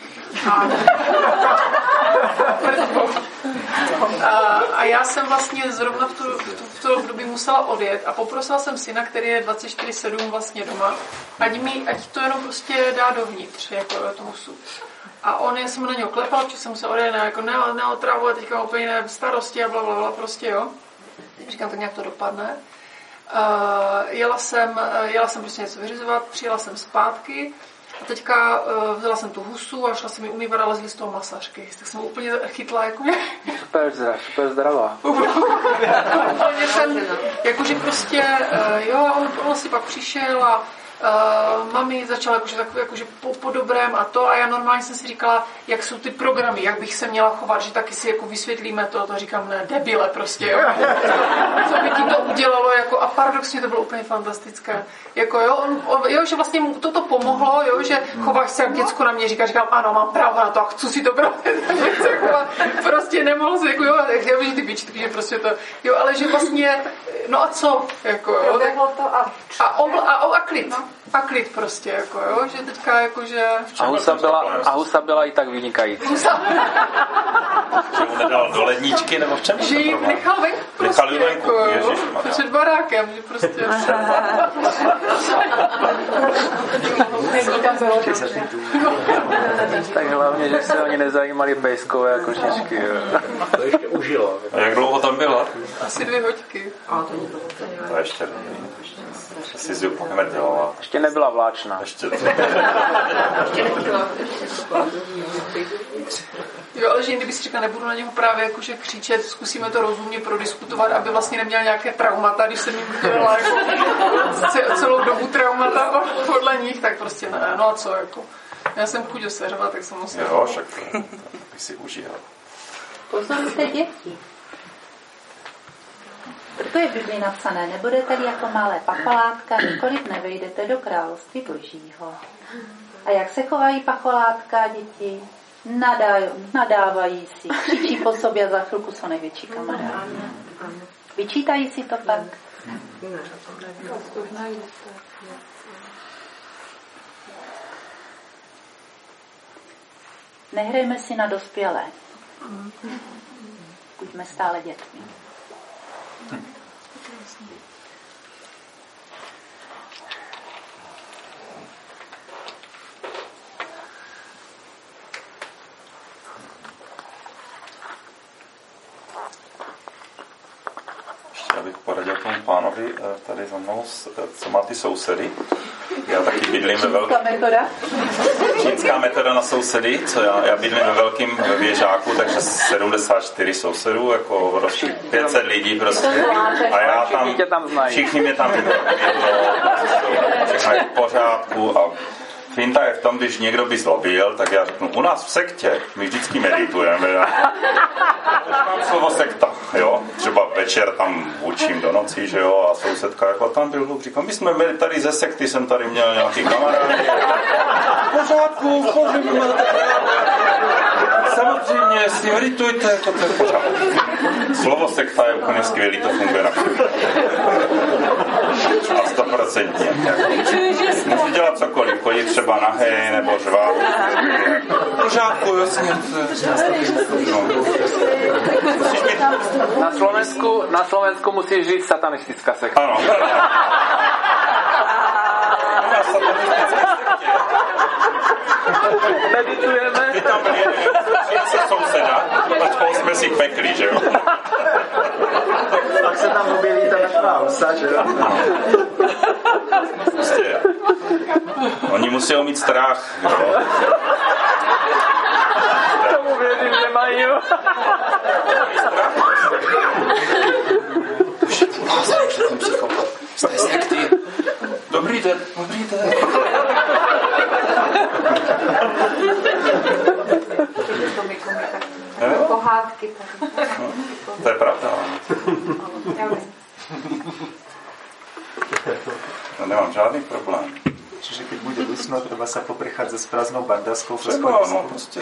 S4: A já jsem vlastně zrovna v tu období musela odjet a poprosila jsem syna, který je 24/7 vlastně doma, ať to jenom prostě dá dovnitř, jako tu husu. A já jsem na něho klepala, protože jsem se odjel jako neotravuje, teďka úplně starosti a blablabla, prostě jo. Říkám, tak nějak to dopadne. Jela jsem prostě něco vyřizovat, přijela jsem zpátky a teďka vzala jsem tu husu a šla jsem ji umývat a lezli z toho masažky. Tak jsem úplně chytla jako
S1: Super zdravá.
S4: Úplně jsem, jakože prostě, jo, on si pak přišel a mami začala jakože po dobrém a to a já normálně jsem si říkala, jak jsou ty programy, jak bych se měla chovat, že taky si jako vysvětlíme to a říkám, ne, debile prostě, jo. Co by ti to udělalo, jako, a paradoxně to bylo úplně fantastické. Jako jo, že vlastně mu toto pomohlo, jo, že chováš se jak děcko na mě, říkám, ano, mám právo na to a chci si to prostě nemohl se, jako jo, já vím, že ty výčitky, že prostě to, jo, ale že vlastně, no a co, jako jo. A klid. A klid prostě, jako jo, že teďka jakože...
S1: A husa byla i tak vynikající.
S5: Že mu nedal do ledničky, nebo v čem?
S4: Že ji nechal venku prostě, jako jo, před barákem, že prostě...
S1: Tak hlavně, že se oni nezajímali pejskové jako šišky.
S12: To ještě užilo.
S5: A jak dlouho tam byla?
S4: Asi 2 hodiny.
S5: To ještě si si úplně dělala.
S1: Ještě nebyla vláčná.
S5: Ještě to.
S4: Jo, ale že jindy bys říkal, nebudu na něho právě jakože křičet, zkusíme to rozumně prodiskutovat, aby vlastně neměl nějaké traumata, když jsem jim udělala jako celou dobu traumata podle nich, tak prostě ne, no a co, jako. Já jsem chuť seřvat, tak jsem musela.
S5: Jo, však bych si užil.
S2: Pozorujte děti. Proto je v Biblii napsané, nebudete-li jako malé pacholátka, nikoliv nevejdete do království Božího. A jak se chovají pacholátka, děti? Nadávají si, křičí po sobě a za chvilku jsou největší kamarádi. Vyčítají si to pak? Nehrajme si na dospělé. Buďme stále dětmi.
S5: tomu pánovi tady za mnou, co má ty sousedy. Já taky bydlím ve velkém... Čínská metoda na sousedy, co já bydlím ve velkým věžáku, takže 74 sousedů, jako 500 lidí prostě. A já tam, všichni mě tam všechno je v pořádku a finta je v tom, když někdo by zlobil, tak já řeknu, u nás v sektě my vždycky meditujeme. Mám slovo sekta, jo? Třeba večer tam učím do noci, že jo, a sousedka jako tam byl, říkám, my jsme tady ze sekty, jsem tady měl nějaký kamarád. V pořádku, samozřejmě, jestli meditujte, jako to je v pořádku. Slovo sekta je úplně skvělý, to funguje na všechno. A 100%. Můžu dělat cokoliv, chodit třeba nahej nebo řvát. V pořádku, jasně.
S1: Na Slovensku musíš říct satanistická sekta.
S5: Ano.
S1: Meditujeme.
S5: My tam byli tři souseda, a spolu jsme si pekli, že jo?
S11: Tak se tam objeví ta taková husa, že jo?
S5: Prostě. Oni musí mít strach, jo?
S1: Tomu věřím, že mají, jo?
S5: Jsem psychopat. Jste sekty. Dobrý den.
S7: Pohádky.
S5: To je pravda. Já nemám žádný problém.
S11: Čiže keď bude dusno, treba sa poprchádzať s prázdnou bandaskou.
S5: Třeba, no prostě.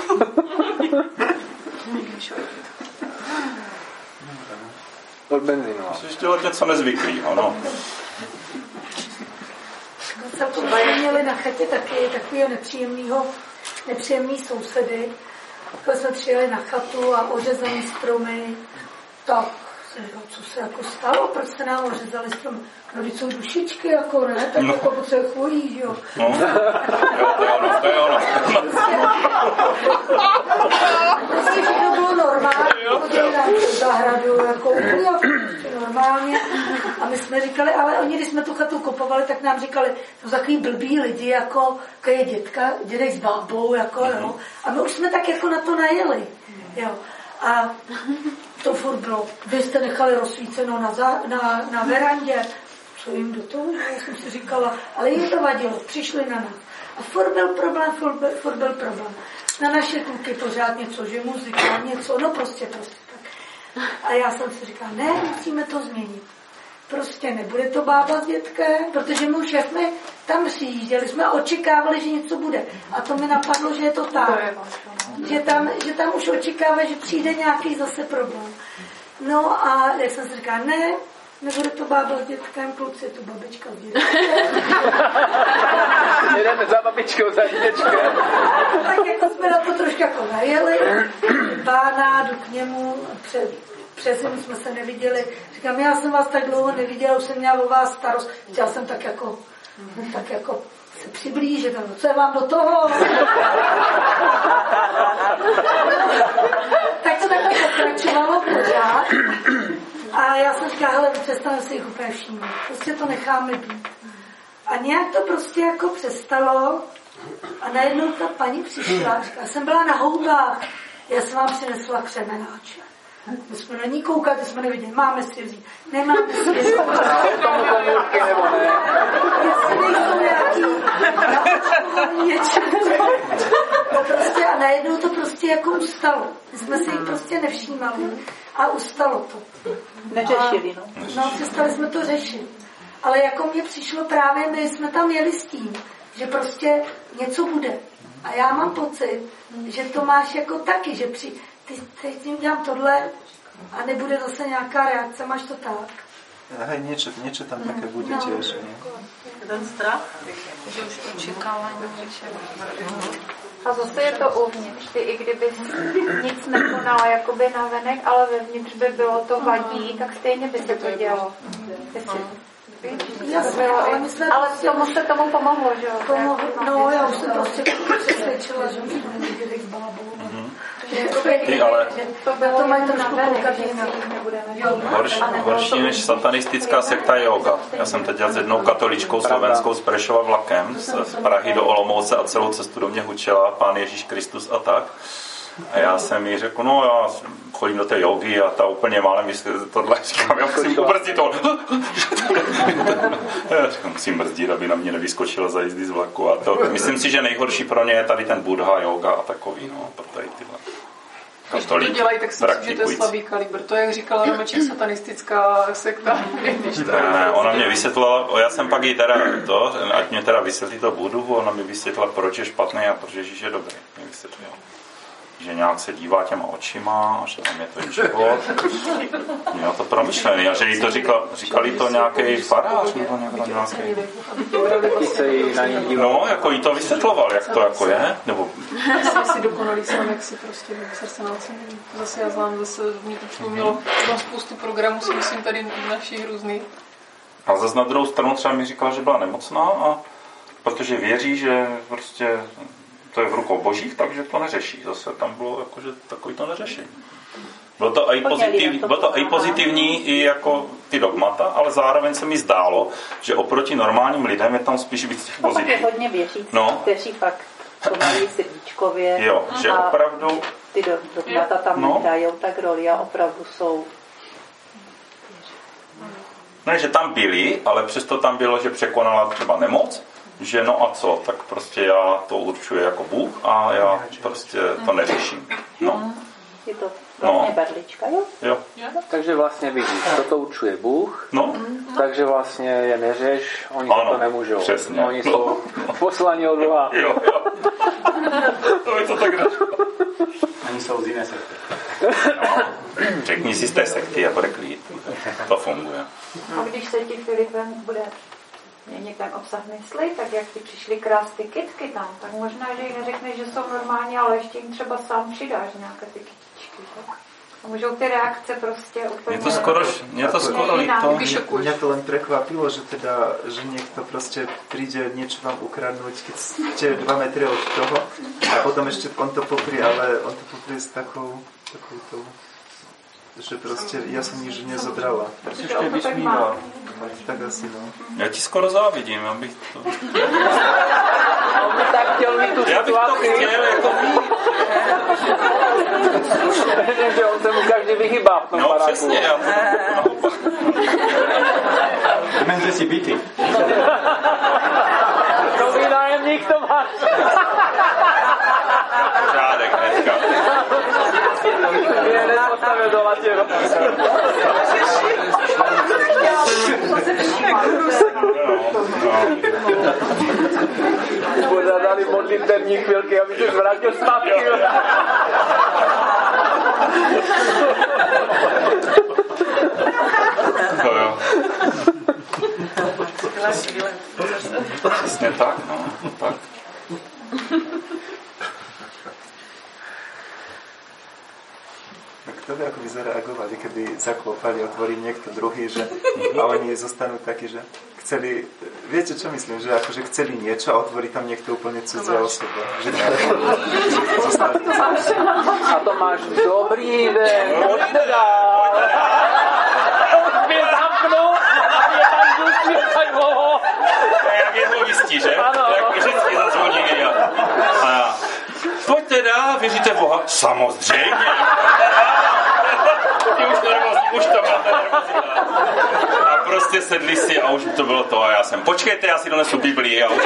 S1: Od benzínu.
S5: Musíš dělat něco nezvyklého, no.
S20: Celkem měli na chatě taky takového nepříjemný sousedy. Když jsme přijeli na chatu a ořezali stromy, tak co se jako stalo, proč se nám ořezali stromy? No, když jsou dušičky, jako ne, tak jako potřebuje chvojí, jo.
S5: No, to je ono.
S20: Prostě všechno bylo normálně, chodili nám přes zahradu, jako úplně normálně. A my jsme říkali, ale oni, když jsme tu chatu kopovali, tak nám říkali, to jsou takový blbý lidi, jako je dědej s bábou, jako jo. A my už jsme tak jako na to najeli, jo. A to furt bylo, vy jste nechali rozsvíceno na verandě, co jim do toho, já jsem si říkala, ale jim to vadilo, přišli na nás. A furt byl problém. Na naše kluky pořád něco, že muzika, něco, no prostě tak. A já jsem si říkala, ne, musíme to změnit. Prostě nebude to bába s dětkem, protože my už jsme tam přijížděli, jsme očekávali, že něco bude. A to mi napadlo, že je to tak. Že tam už očekávají, že přijde nějaký zase problém. No a jak jsem si říkala, ne, nebude to bába s dětkem, kluci, je to babička s dětkem.
S1: Jdeme za babičkou, za dětečkem.
S20: Tak jako jsme na to trošku jako najeli, pána, jdu k němu, přes zimu jsme se neviděli. Říkám, já jsem vás tak dlouho neviděla, už jsem měla o vás starost. Chtěla jsem tak jako se přiblížit. Co je vám do toho? Tak to takhle pokračovalo pořád. A já jsem říkala, hele, přestaneme si jich úplně všímat. Prostě to necháme být. A nějak to prostě jako přestalo. A najednou ta paní přišla. Říkala, jsem byla na houbách. Já jsem vám přinesla křemenáče. My jsme na ní koukali, to jsme neviděli. Máme si je vzít. Nemáme si je vzít. Jestli nejsou nějaký prostě a najednou to prostě jako ustalo. My jsme si jich prostě nevšímali a ustalo to.
S2: Neřešili, no.
S20: No, přestali jsme to řešit. Ale jako mně přišlo právě, my jsme tam jeli s tím, že prostě něco bude. A já mám pocit, že to máš jako taky, že ty tím dělám tohle a nebude zase nějaká reakce, máš to tak?
S11: Hej, niečo tam také bude tiež.
S2: Ten strach, že už očekávání něčeho.
S7: A zase je to uvnitř. Ty, i kdyby nic nekonala jakoby navenek, ale vevnitř by bylo to vadí, tak stejně by se to dělo.
S20: Jasně, ale tomu pomohlo, že jo? Pomohlo, no, já už jsem prostě přesvědčila, že už nebude k bábu. To mají trošku koukat
S5: horší než satanistická sekta je yoga. Já jsem teď s jednou katoličkou slovenskou z Prešova vlakem z Prahy do Olomouce a celou cestu do mě hučela Pán Ježíš Kristus a tak. A já jsem jí řekl, no já chodím do té jogy a ta úplně málem tohle říkám, já musím ubrzdit to. Já říkám, musím brzdit, aby na mě nevyskočila za jízdy z vlaku. A to, myslím si, že nejhorší pro ně je tady ten Buddha, yoga a takový, no, pro tady tyhle.
S4: Když to dělají, tak si myslím, že to je slabý kalibr. To, jak říkala Romeček, satanistická sekta.
S5: Ne, ona mě vysvětlila, já jsem pak jí teda to, ať mě teda vysvětlí to Buddhu, ona mi vysvětlila, proč je špatný a proč Ježíš je dobrý. Mě vysvětlila. Že nějak se dívá těma očima a že tam je to život. Měla to promyšlený a že jí to říkali to nějaký farář nebo nějaký. No, jako jí to vysvětloval, jak to jako je. Nebo...
S4: Já jsem si dokonalý sám, jak si prostě srdcenácím. Zase já znám, zase mě to mělo spoustu programů, si myslím tady našich různých.
S5: A zase na druhou stranu třeba mi říkala, že byla nemocná a protože věří, že prostě to je v rukou božích, takže to neřeší. Zase tam bylo jakože takový to neřešení. Bylo to i pozitivní, i jako ty dogmata, ale zároveň se mi zdálo, že oproti normálním lidem je tam spíš víc těch pozitiv.
S2: Pak je hodně věřící, kteří fakt pomalují srdíčkově.
S5: Jo, že opravdu...
S2: Ty dogmata tam nehrajou tak roli a opravdu jsou...
S5: Ne, že tam byli, ale přesto tam bylo, že překonala třeba nemoc, že no a co, tak prostě já to určuji jako Bůh a já prostě to neřeším. No.
S2: Je to vlastně berlička, jo?
S5: Jo.
S1: Takže vlastně vidíš, toto určuje Bůh, takže vlastně je neřeš, oni to nemůžou.
S5: Přesně.
S1: Oni jsou poslani od Boha.
S5: Jo. To je to tak řeško.
S8: Oni jsou z jiné sekty.
S5: Řekni si z té sekty a bude klid. To funguje.
S7: A když se ti Filipem bude měnit ten obsah mysli, tak jak ti přišli krást ty kytky tam, tak možná, že jí neřekneš, že jsou normální, ale ještě jim třeba sám přidáš nějaké ty kytičky. Tak? A můžou ty reakce prostě úplně...
S5: Mě to skoro líto.
S11: Mňa to len prekvapilo, že niekto proste príde niečo vám ukradnúť, keď ste 2 metry od toho a potom ešte on to poprie, ale on to poprie s takou že proste ja som nič nezobrala.
S10: Ešte vysmíval.
S11: Tak asi, no.
S5: Ja ti skoro závidím, abych to...
S1: On by tak chtěl mít tu situaci.
S5: Já bych to chtěl jako mít.
S1: Že on se mu každý vyhybá v tom
S5: paráku.
S1: No
S5: přesně, já to naopak.
S8: Vymente si byty.
S1: Nový nájemník to máš.
S5: Řádek hnedka.
S1: Je hned postavil do latěru. Pořádali modlitevní chvilky, aby se zvrátil zpátky.
S5: To jo. Přesně tak, no. Tak.
S11: Kto by ako by zareagovali, keby zaklopali, otvorí niekto druhý, že a oni zostanú takí, že chceli, viete čo myslím, že akože chceli niečo a otvorí tam niekto úplne cudzia osoba. Že
S1: a to máš dobrý den, pojďte dál. Už mě zamknu a mě tam zůstí tak dlouho.
S5: Jak je to vystí, že?
S1: Ano.
S5: Jak vždycky zazvoní a já. Pojďte dál, věříte v Boha? Samozřejmě. Už to byla ta nervozita. A prostě sedli si a už to bylo to a já jsem, počkejte, já si donesu Biblii a už...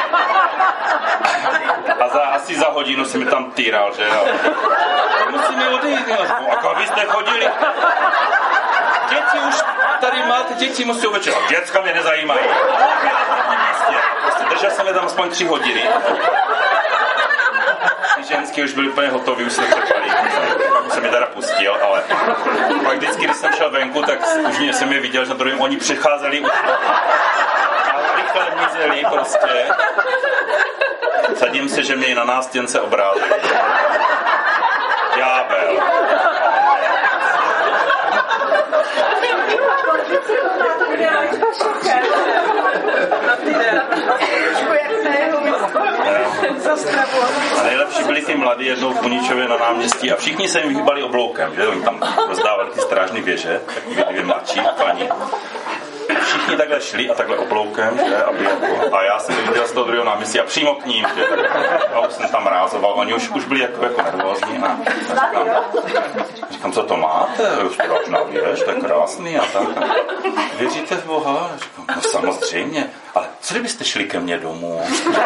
S5: A asi za hodinu si mi tam týral, že jo. Musíme odejít, jako vy jste chodili. Děti už tady máte, děti musí večerovat. Děcka mě nezajímají. Prostě držel jsem je tam aspoň 3 hodiny. Ženský už byli úplně hotoví, už se přepali. Pak jsem je teda pustil, ale pak vždycky, když jsem šel venku, tak už jsem je viděl, že na druhém oni přicházeli už a rychle mizeli prostě. Sadím se, že mě na nástěnce obrázili. Ďábel. A nejlepší byli ty mladí jednou v Uničově na náměstí a všichni se jim vyhýbali obloukem, že oni tam rozdávali ty strážní věže, takový dvě mladší paní. A všichni takhle šli a takhle obloukem, že, aby jako, a já jsem viděl z toho druhého náměstí a přímo k ním, že, tak, a už jsem tam rázoval, oni už byli jako nervózní a říkám, co to máte? Strážná věž, to je krásný a tak. Věříte v Boha? Říkám, no samozřejmě, ale co kdybyste šli ke mně domů?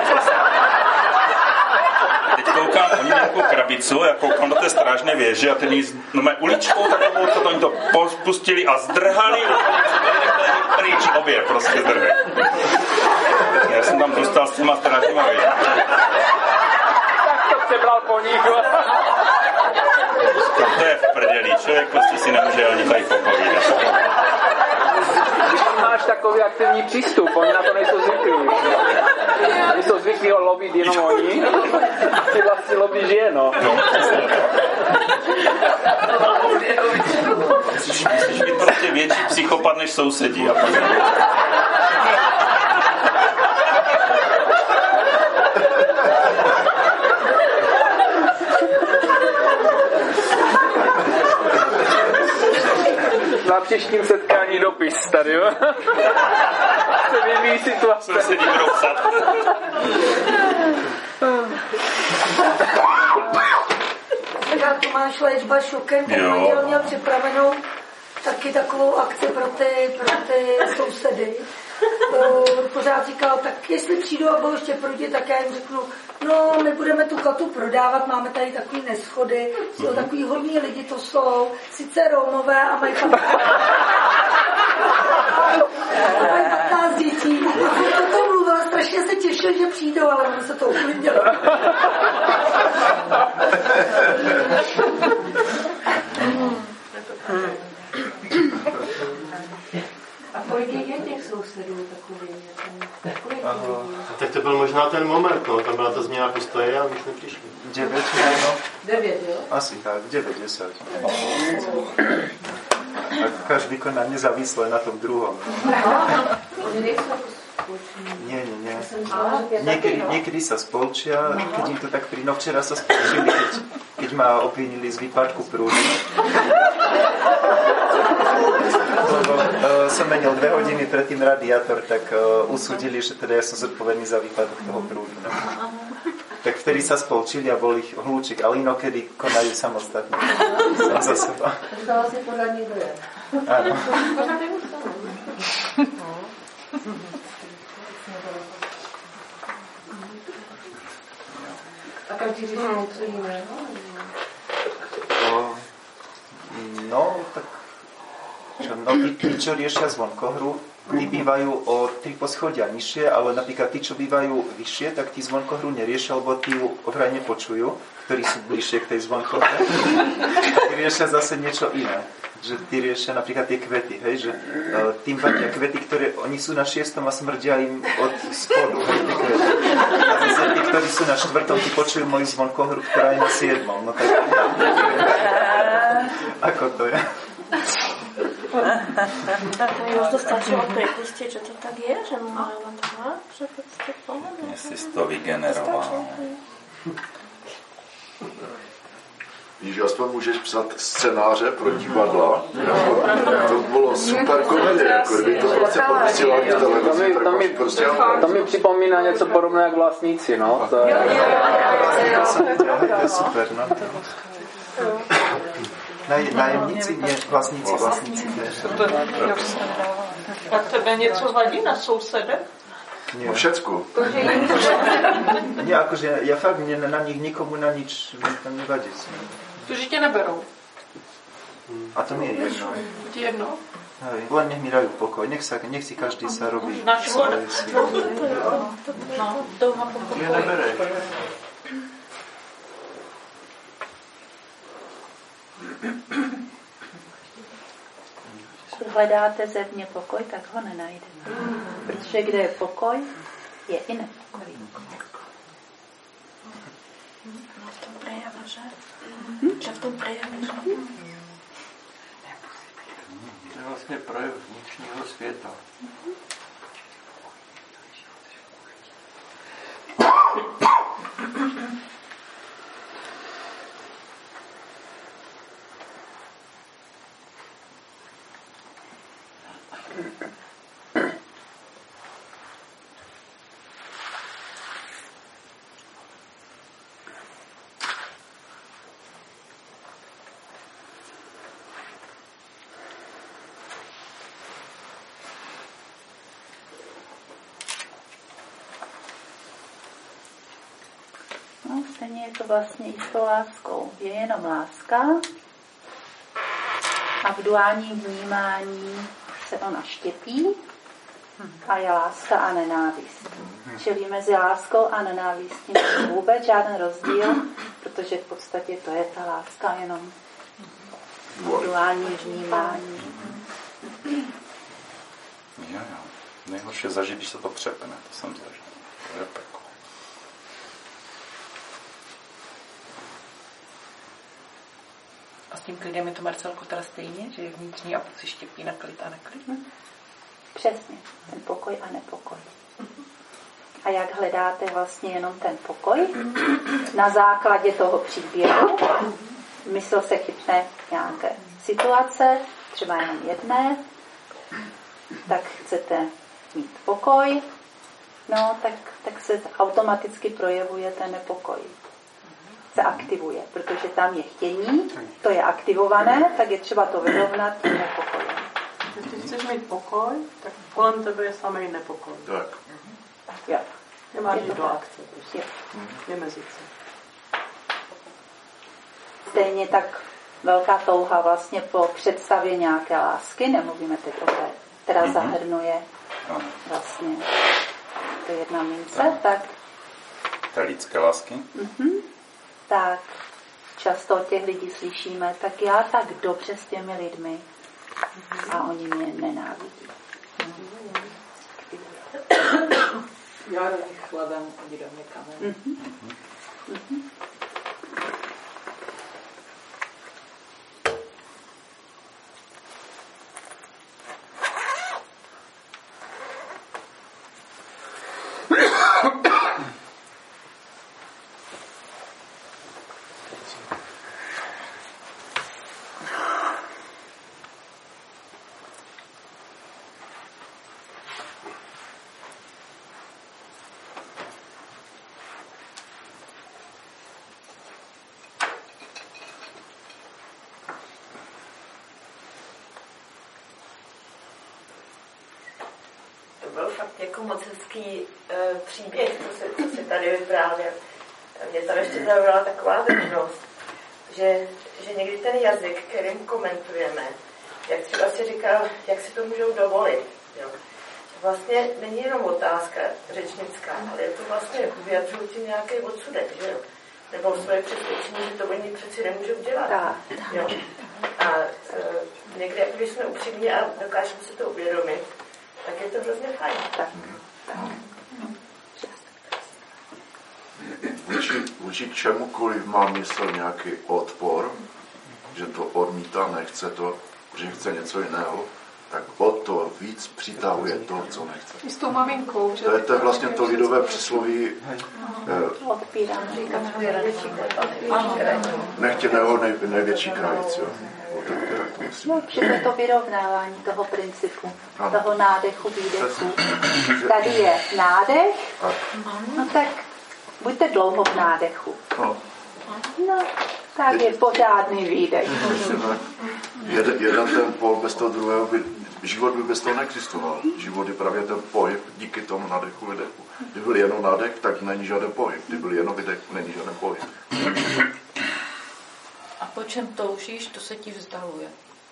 S5: Teď koukám, oni měli takovou krabicu, já koukám do té strážné věže a ten jí mé uličkou takovou, co to oni to pustili a zdrhali pryč, obě prostě zdrhli. Já jsem tam dostal s těma strážníma věžemi.
S1: Tak to přebral po nich.
S5: To je v prdeli, člověk prostě si nemůže ani tady popovídat.
S1: Máš takový aktivní přístup, oni na to nejsou zvyklí. Oni jsou zvyklí ho lovit jenom oni a ty vlastně lovíš je, no.
S5: Musíš být prostě větší psychopat než sousedí.
S1: Na příštím setkání dopis tady, jo? Se vyvíjí situace.
S5: Co se budou psat?
S20: Tomáš léčba šokem, měl připravenou taky takovou akci pro ty sousedy. Pořád říkal, tak jestli přijdu a budou ještě proti, tak já jim řeknu, no, my budeme tu chatu prodávat, máme tady takový neschody, jsou takový hodní lidi, to jsou sice Romové a mají 15 dětí. A to mluvila, strašně se těšil, že přijdou, ale on se to uklidnilo.
S3: A kolik je těch sousedů takových?
S12: Tak to byl možná ten moment, no, tam byla ta změna postoje a my jsme přišli.
S11: 9, no.
S3: 9, jo?
S11: Asi tak, 9, 10. A každý na mě závislé na tom druhom.
S3: Oni nejsou
S11: Nie. Niekedy sa spolčia, keď im to tak príno. Včera sa spolčili, keď ma obvinili z výpadku prúdu. Lebo som menil 2 hodiny predtým radiátor, tak usúdili, že teda ja som zodpovedný za výpadok toho prúdu. Tak vtedy sa spolčili a bol ich hľúčik, ale inokedy konajú samostatne. Sam za seba.
S3: To asi podľa nich je.
S11: Áno.
S3: A každý řeší něco jiného?
S11: No, tak tí, čo riešia zvonkohru, tí bývajú o 3 poschodia nižšie, ale napríklad tí, čo bývajú vyššie, tak tí zvonkohru neriešia, lebo tí ju vraj nepočujú, ktorí sú bližšie k tej zvonkohre. A tí riešia zase niečo iné. Že tí riešia napríklad tie kvety, hej, že tým vadia kvety, ktoré oni sú na 6. a smrdia im od spodu, hej, tie kvety. A zase tí, ktorí sú na 4. tí počujú moju zvonkohru, ktorá je na 7. No tak... Ako to je?
S18: Už to stačilo pripustiť, že to tak je, že má len 2, že keď ste povedali.
S5: Jestli jsi to vygeneroval.
S6: Víš, aspoň můžeš psat scénáře pro divadla. To bylo super komedie, jako kdyby to prostě podvysílali v televizi, tak máš prostě...
S1: To mi připomíná něco podobné jak Vlastníci, no. To je
S11: super, no. Nájemníci, ne, vlastníci.
S4: A tebe něco vadí na sousede?
S6: O všecku.
S11: Nie, akože ja fakt na nich nikomu na nič tam nevadí.
S4: Protože tě neberou.
S11: A to mi je jedno.
S4: Ti jedno?
S11: Hej, len nech mi dajú pokoj, nech si každý sa robí
S4: svoje.
S11: Je neberej.
S2: Hledáte zevně pokoj, tak ho nenajdete. Protože kde je pokoj, je i nepokoj.
S18: No v tom prejave, že? Že v tom prejave, že?
S10: vlastně projev vnitřního světa.
S2: No, stejně je to vlastně i s tou láskou. Je jenom láska a v duálním vnímání se ona štěpí a je láska a nenávist. Čili mezi láskou a nenávistí není vůbec žádný rozdíl, protože v podstatě to je ta láska jenom v duálním vnímání.
S5: Jo. Nejhorší je zažít, když se to přepne. To jsem zažil. To je peklo.
S13: A s tím klidem je to, Marcelko, teda stejně, že je vnitřní a pak si štěpí na klid a neklid?
S2: Přesně, ten pokoj a nepokoj. A jak hledáte vlastně jenom ten pokoj? Na základě toho příběhu mysl se chytne nějaké situace, třeba jenom jedné, tak chcete mít pokoj, no tak se automaticky projevuje ten nepokoj. Se aktivuje, protože tam je chtění, to je aktivované, tak je třeba to vyrovnat tím nepokojem.
S9: Když chceš mít pokoj, tak kolem tebe je samý nepokoj.
S6: Tak.
S2: Jo.
S9: Nemáš jít do akce. Vymezit se.
S2: Stejně tak velká touha vlastně po představě nějaké lásky, nemluvíme teď o té, která zahrnuje vlastně to jedna mince, tak
S5: té lidské lásky?
S2: Tak často od těch lidí slyšíme, tak já tak dobře s těmi lidmi a oni mě nenávidí.
S13: Já do nich chladám, oni do mě kamen.
S21: Byl fakt jako moc hezký příběh, co se tady vyprávěl. Mě tam ještě zaujala taková drobnost, že někdy ten jazyk, kterým komentujeme, jak třeba si říkal, jak si to můžou dovolit. Jo. Vlastně není jenom otázka řečnická, ale je to vlastně vyjadřující nějaký odsudek, že jo? Nebo svoje přesvědčení, že to oni přeci nemůžou dělat. Jo. A někde, když jsme upřímní a dokážeme si to uvědomit, tak je to hrozně fajn.
S6: Vůči čemukoliv má mysl nějaký odpor, že to odmítá, nechce to, že chce něco jiného, tak o to víc přitahuje to, co nechce.
S4: I s tou maminkou. Že
S6: to je vlastně to lidové přísloví nechtěného největší krajic.
S2: No, že je to vyrovnávání toho principu, toho nádechu, výdechu. Tady je nádech, no tak buďte dlouho v nádechu. No, tak je pořádný výdech.
S6: Jeden ten pol bez toho druhého život by bez toho neexistoval. Život je právě ten pohyb díky tomu nádechu, výdechu. Kdyby byl jenom nádech, tak není žádný pohyb. Kdyby byl jenom výdech, není žádný pohyb.
S18: A po čem toužíš, to se ti vzdaluje.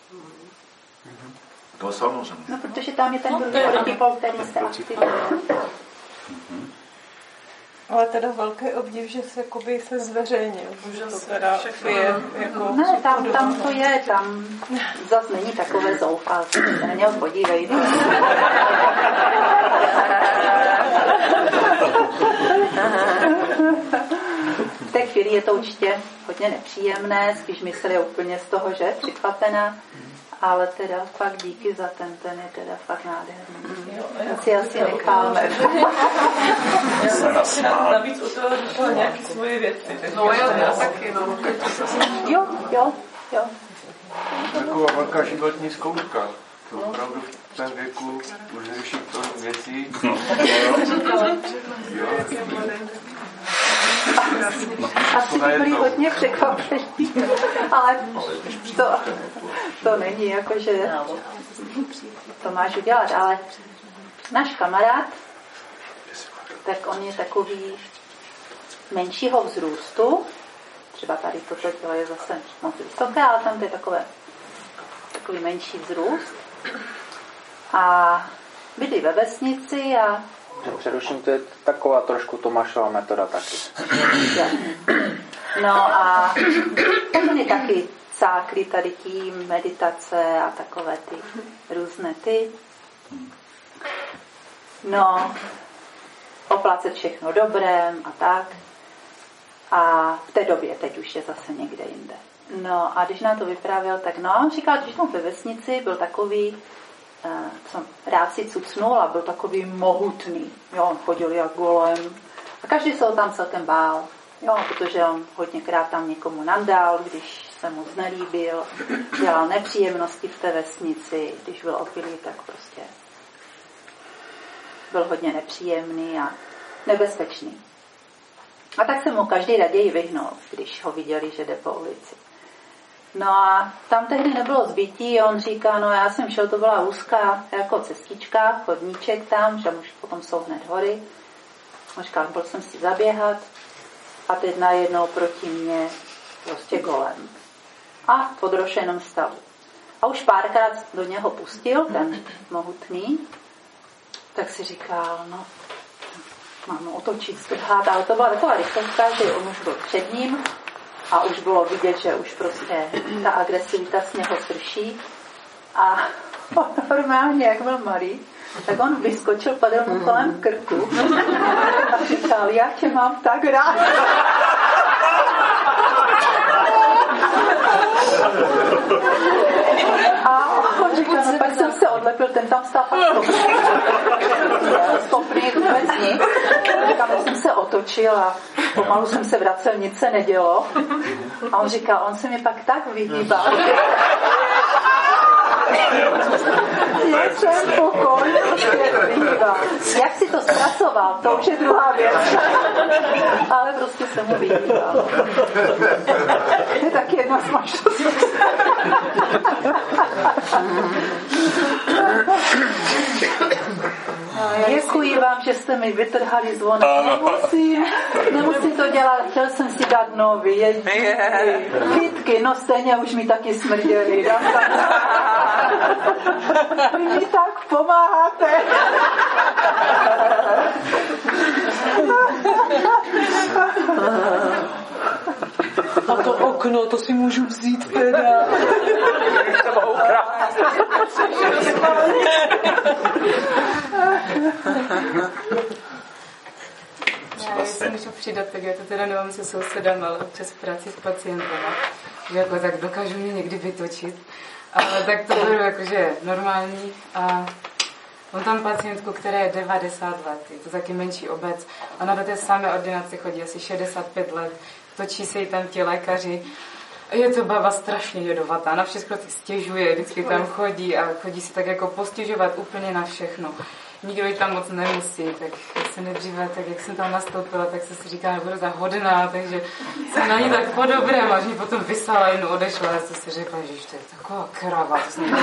S6: To samozřejmě.
S2: No, protože tam je ten protipol, který se aktivuje.
S3: Ale teda velký obdiv, že se, jakoby, se zveřejnil. Že to teda je jako...
S2: Ne, tam to je, tam zase není takové zoufalství. Se na něho podívej. V té chvíli je to určitě hodně nepříjemné, spíš mysl je úplně z toho, že je překvapená, ale teda fakt díky za ten je teda fakt nádherný. Ten si asi necháme.
S13: Navíc u toho řešila nějaký svoje věci.
S4: No já taky, no.
S2: Jo.
S10: Taková velká životní zkouška. To opravdu v tom věku už řeší tolik věcí.
S2: Asi byli hodně překvapení, ale to není jako, že to máš udělat, ale náš kamarád, tak on je takový menšího vzrůstu, třeba tady toto tělo je zase moc vysoké, ale tam to je takový menší vzrůst a bydlí ve vesnici a
S1: přeruším, to je taková trošku Tomášova metoda taky.
S2: No a tak on je taky cáklý tady tím, meditace a takové ty různé ty. No, oplácet všechno dobrém a tak. A v té době, teď už je zase někde jinde. No a když nám to vyprávěl, tak no, on říkal, když tam ve vesnici byl takový, rád si cucnul a byl takový mohutný. Jo, on chodil jak golem. A každý se ho tam celkem bál. Jo, protože on hodněkrát tam někomu nandal, když se mu znelíbil, dělal nepříjemnosti v té vesnici, když byl opilý, tak prostě byl hodně nepříjemný a nebezpečný. A tak se mu každý raději vyhnul, když ho viděli, že jde po ulici. No a tam tehdy nebylo zbytí, on říká, no já jsem šel, to byla úzká jako cestička, chodníček tam, že už potom jsou hned hory. On říká, byl jsem si zaběhat a teď najednou proti mně prostě golem. A v podrošeném stavu. A už párkrát do něho pustil, ten mohutný, tak si říkal, no, mám otočit, strhat, ale to byla taková rychlovka, že on už byl před ním a už bylo vidět, že už prostě ta agresivita z něho srší a on normálně, jak byl malý, tak on vyskočil, padl mu kolem krku a říkal, já tě mám tak rád. A on říkal, no pak jsem se odlepil, ten tam stál stopný, vůbec nic. Říkal, jsem se otočil a pomalu jsem se vracel, nic se nedělo. A on říkal, on se mi pak tak vyhýbal. Je jsem pokoj, vyhýbal. Jak si to zpracoval, to už je druhá věc. Ale prostě jsem mu vyhýbal. Je taky jedna z možností. Děkuji vám, že jste mi vytrhali zvon. Nemusím to dělat, chtěl jsem si dát nový. Kytky, no stejně už mi taky smrděli. Vy mi tak pomáháte.
S13: A to okno, to si můžu vzít teda.
S15: Já si můžu přidat, tak já to teda nemám se sousedem, ale občas v práci s pacientem. Že jako tak dokážu mě někdy vytočit. Ale tak to beru jakože normální. A mám tam pacientku, která je 90 let. Je to taky menší obec. Ona do té samé ordinace chodí asi 65 let. Točí se jí tam ti lékaři. Je to baba strašně jedovatá. Na všechno si stěžuje, vždycky tam chodí a chodí si tak jako postěžovat úplně na všechno. Nikdo ji tam moc nemusí, tak já se nejdříve, tak jak jsem tam nastoupila, tak jsem si říkala, nebudu za hodná, takže jsem na ní tak po dobrém, až mi potom vysala, jednou odešla, já jsem si řekla, že to je taková krava.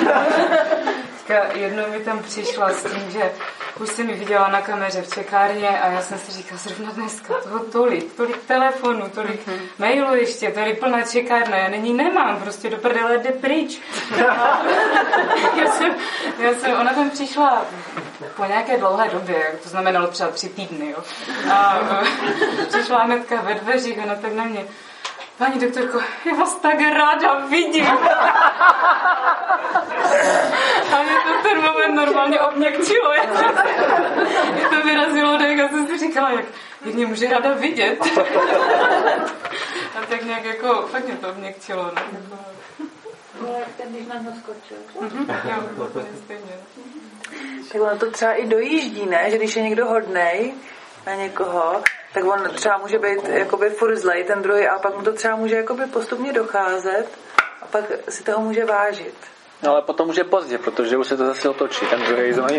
S15: Jednou mi tam přišla s tím, že už jsem mi viděla na kameře v čekárně a já jsem si říkala, zrovna dneska toho tolik telefonů, tolik mailů ještě, tady plná čekárna, já nyní nemám, prostě do prdele jde pryč. Ona tam přišla po nějaké dlouhé době, to znamenalo třeba 3 týdny, jo. A přišla hnedka ve dveřích, ona tak na mě, paní doktorko, já vás tak ráda vidím. A mě to v ten moment normálně obměkčilo. Mě to vyrazilo dech a jsem si říkala, jak mě může ráda vidět. A tak nějak jako, fakt mě to obměkčilo.
S2: No, jak ten, když
S20: když na něho skočil.
S14: Tak ono to třeba i dojíždí, ne? Že když je někdo hodnej na někoho, tak on třeba může být jakoby furt zlej, ten druhý, a pak mu to třeba může jakoby postupně docházet a pak si toho může vážit.
S1: No ale potom už je pozdě, protože už se to zase otočí, ten druhý zlej.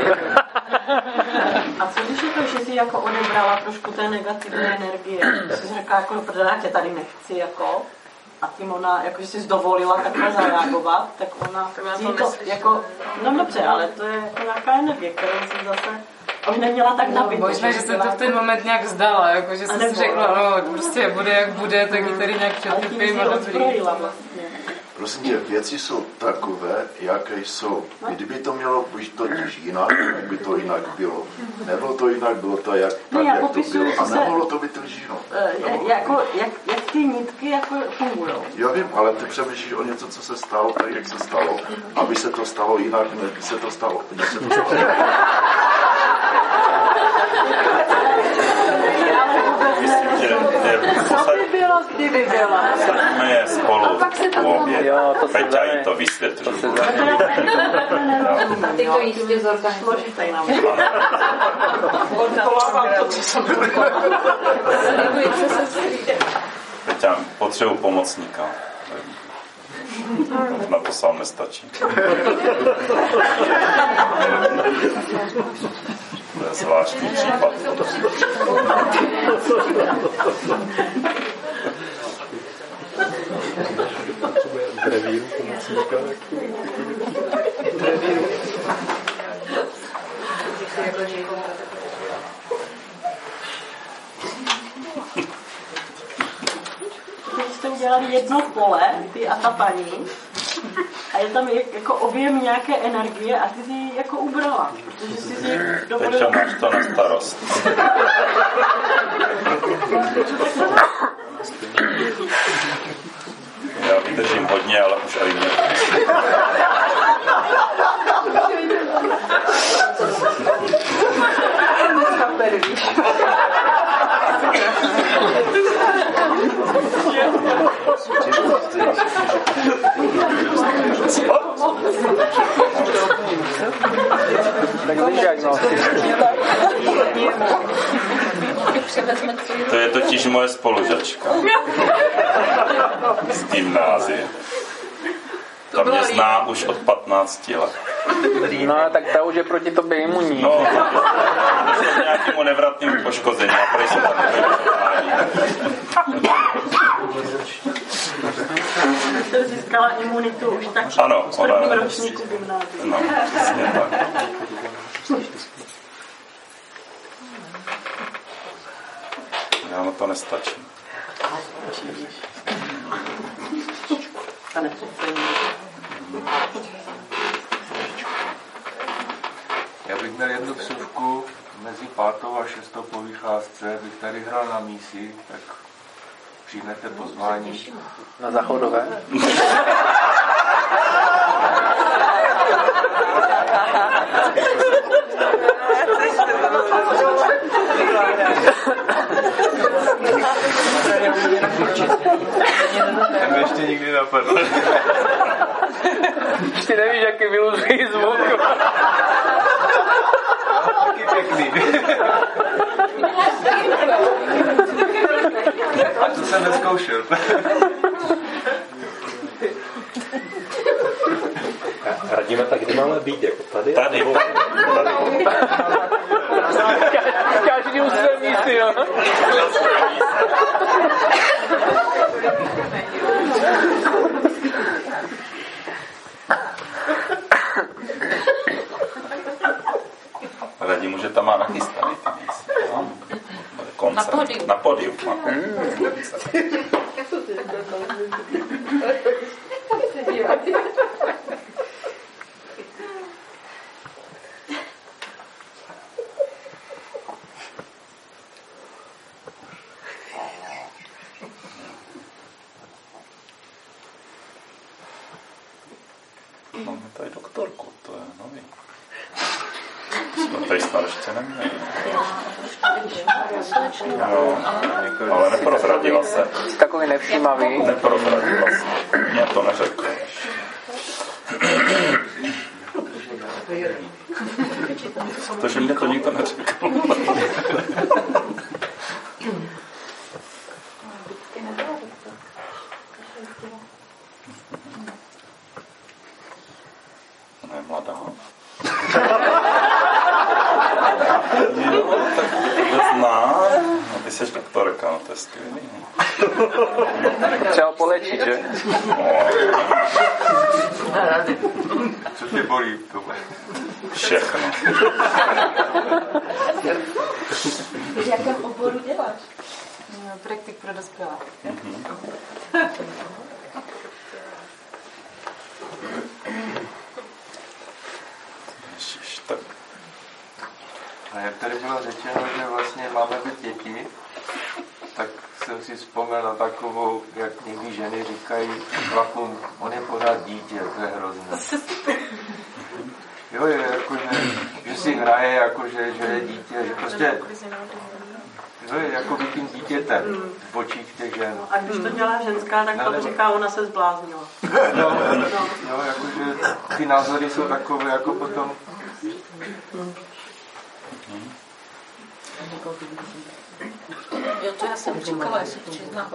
S9: A co když je to, že jsi jako odebrala trošku té negativní energie? Jsi řekla, jako, protože já tě tady nechci, jako, a tím ona, jako, že jsi dovolila takhle zareagovat, tak ona to jako, no dobře, ale to je jako nějaká energie, kterou jsi zase už neměla tak nabitou.
S15: Možná, že jsem to v ten moment nějak vzdala, jako, že jsem si řekla, no prostě bude jak bude, tak ji tady nějak přetrpím a dobrý.
S6: Prosím tě, věci jsou takové, jaké jsou. Kdyby to mělo být totiž jinak, tak by to jinak bylo. Nebylo to jinak, bylo to jak, tak, jak to bylo. A nemohlo to být lžino.
S9: Jak ty nitky jako fungují?
S6: Já vím, ale ty přemýšlíš o něco, co se stalo, tak jak se stalo. Aby se to stalo jinak, než by se to stalo.
S5: Myslím, že
S20: Co by bylo, kdyby bylo?
S5: Saďme je spolu u obě. Peťa jí to vysvětlí.
S20: Ty to jistě zorganizujete.
S9: Odvolávám to, co jsem
S5: Peťa, potřebuji pomocníka. Na to sám nestačí. To je zvláštní případ.
S10: Drevíru pomocníka.
S9: Teď jste udělali jedno pole, ty a ta paní, a je tam jako objem nějaké energie a ty jsi ji jako ubrala, protože jsi si dovolila...
S5: Teď máš to na starost. Já vydržím hodně, ale už aj ne. To je totiž moje spolužačka z gymnázie. Ta mě zná už od 15 let.
S1: No, tak ta už je proti tobě imunní.
S5: No, k nějakému nevratnému poškození. A prej jsem takový
S9: Jste získala imunitu už tak
S5: v prvním
S9: ročníku gymnázie.
S5: No, přesně tak. Já na to nestačím.
S10: Já bych měl jednu vsuvku mezi 5. a 6. po vycházce, bych tady hrál na mísi, tak přijmete pozvání.
S1: Na Záchodové?
S10: To mě ještě nikdy napadlo.
S1: Ještě nevíš, jaký vyluzují zvuk.
S10: Taky pěkný. A to jsem neskoušel.
S12: Radíme, tak kde máme být? Jako tady?
S5: Tady.
S1: Každý u své místy, jo.
S5: Radím, že tam má nachystaný ty místy. Koncert. Na podium. Máme tady doktorku, to je nový. Jsme tady starště neměli. No, ale neprozradila se.
S1: Jsi takový nevšímavý.
S5: Neprozradila se. Mě to neřekla. Protože mě to nikdo neřekl. Ona je mladá. Jo, tak to zná. No, ty jsi doktorka, no to je skvělý.
S1: Třeba polečit, že?
S10: Co tě bolí v tom?
S5: Všechno.
S2: V jakém oboru děláš?
S15: Praktik pro dospělé.
S5: Ježiš, tak.
S10: A jak tady bylo řečeno, že vlastně máme být děti, tak jsem si vzpomněl na takovou, jak někdy ženy říkají chlapům, on je pořád dítě, to je hrozné. Jo, je jako, že si hraje, jako, že je dítě, že prostě jo, je jako by tím dítětem v očích těch žen.
S9: A když to dělá ženská, tak to říká, ona se zbláznila.
S10: Jo, jakože ty názory jsou takové, jako potom.
S2: Jo, to já jsem říkala, jestli přiznám.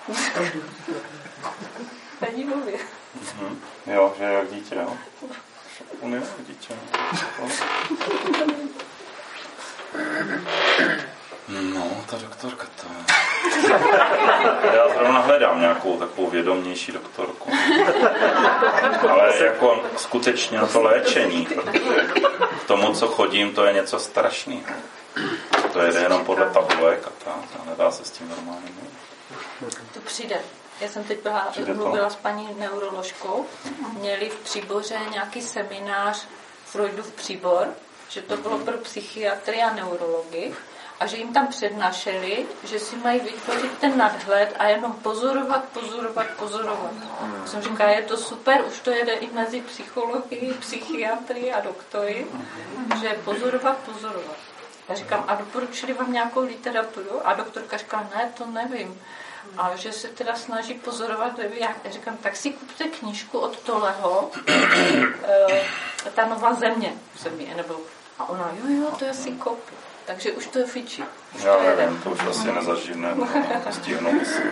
S2: Není mluvě.
S5: Jo, že je jak dítě, jo. On je jak dítě. No, ta doktorka to je. Já zrovna hledám nějakou takovou vědomější doktorku. Ale jako skutečně na to léčení, protože k tomu, co chodím, to je něco strašného. To jede jenom podle tabulek a tak, nedá se s tím normálně.
S2: To přijde. Já jsem teď mluvila s paní neuroložkou. Měli v Příboře nějaký seminář Freudův příbor, že to bylo pro psychiatry a neurology a že jim tam přednášeli, že si mají vytvořit ten nadhled a jenom pozorovat. Jsem říkala, je to super, už to jede i mezi psychologi, psychiatry a doktory, že pozorovat. Já říkám, a doporučili vám nějakou literaturu? A doktorka říká, ne, to nevím. A že se teda snaží pozorovat, já říkám, tak si kupte knížku od Toleho, Ta nová země, nebo a ona, jo, to je si koupí. Takže už to je fičí.
S5: Já nevím, to už asi nezažívne, stihnou si.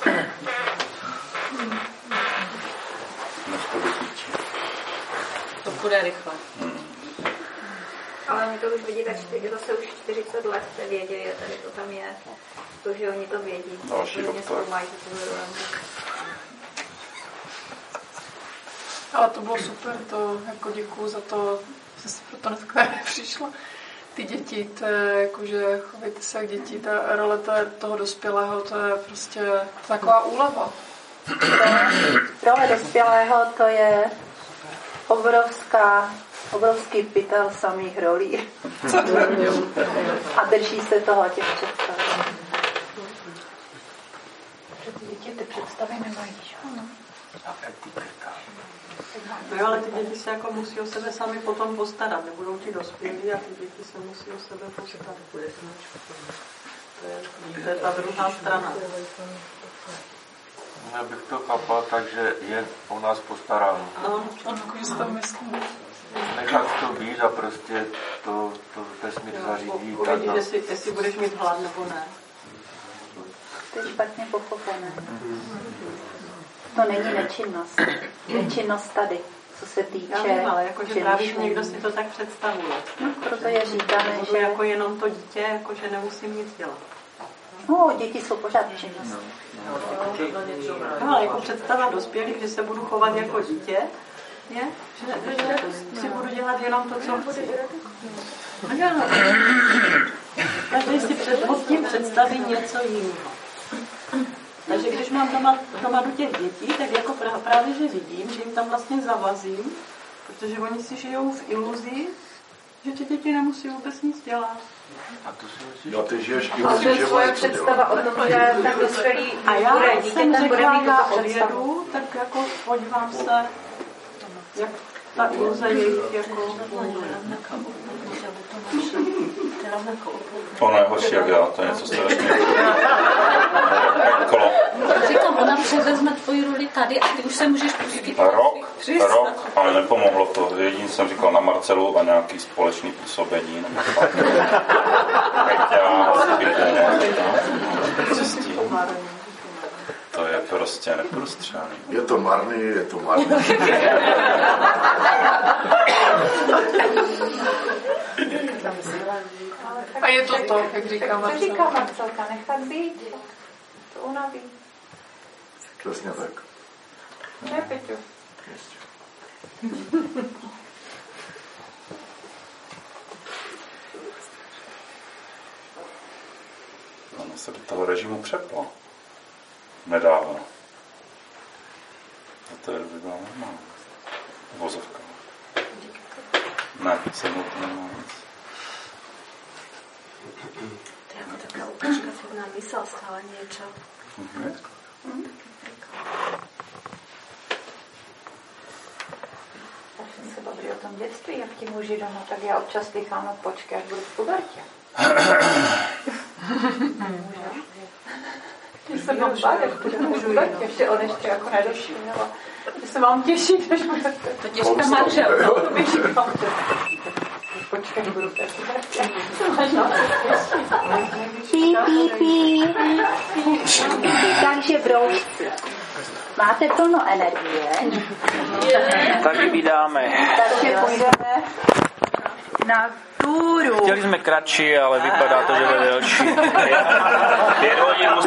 S5: Než to vypíčí.
S2: To bude rychle.
S7: Ale oni to už vidí, takže zase už 40 let se vědí, tady to tam je. To, že oni to vědí.
S5: Další doktor.
S4: Ale to bylo super, to jako děkuju za to, že jsi proto dneska přišla. Ty děti, to je jako, že chovejte se jak děti, ta role toho dospělého, to je prostě taková úleva.
S2: Role dospělého to je obrovský pytel samých rolí. A drží se toho těch představ. Děti ty představy nemají, že?
S9: No jo, ale ty děti se jako musí o sebe sami potom postarat, nebudou ti dospělí a ty děti se musí o sebe postarat. To je ta druhá strana.
S10: Já bych to chápal tak, že je o nás postaráno.
S9: No,
S10: nechat to být a prostě to vesmír zařídí.
S9: Uvidí, jestli budeš mít hlad nebo ne.
S2: To je špatně pochopené. To není nečinnost. Nečinnost tady, co se týče...
S9: Já vím, ale jakože právě někdo si to tak představuje.
S2: No, proto je říkané, že...
S9: Jako jenom to dítě, jakože nemusím nic dělat.
S2: No, děti jsou pořád činnost.
S9: No, ale jako představa dospělých, že se budu chovat jako dítě, je, že si budu dělat jenom to, co chci. No, každý si pod tím představí něco jiného. Takže když mám doma do těch dětí, tak jako právě, že vidím, že jim tam vlastně zavazím, protože oni si žijou v iluzi, že ty děti nemusí vůbec nic dělat.
S6: A ty žiješ
S7: v iluzi, že mají
S2: představa o tom, že tak dospělý
S9: a já jsem řekla, já odjedu, tak jako podívám se, ta iluze jejich jako...
S5: Ono je horší jak já, to je něco strašného.
S2: Říkám, ona převezme tvoji roli tady a ty už se můžeš pustit.
S5: Rok, ale nepomohlo to. Jediný jsem říkal na Marcelu a nějaký společný působení. To je prostě neprostřelný.
S6: Je to marný.
S4: A je to, jak říká Marcelka.
S7: Co říká Marcelka? Nechat být. To unaví.
S6: Přesně tak.
S7: Ne, Peťu.
S5: Ono se do toho režimu přeplo. Nedávno. A to je by bylo normální. Vozovka. Ne, se mnou to nemá nic.
S18: To je jako taká ukážka, fakt nám myslel stále niečo.
S7: Tak jsme se bavili o tom dětství, jak ti muži doma, tak já občas slychám, no počkej, až budu v pubertě. Když se mám bát, jak budu v pubertě, ještě on ještě jako nedošívala. Že se mám těšit, až budete.
S2: To těžká manžel.
S7: Počkej, budu v té pubertě.
S2: Takže broušci. Máte plno energie.
S1: Takže vydáme.
S2: Takže půjdeme na túru.
S1: Chtěli jsme kratší, ale vypadá to, že bude delší. 5 hodin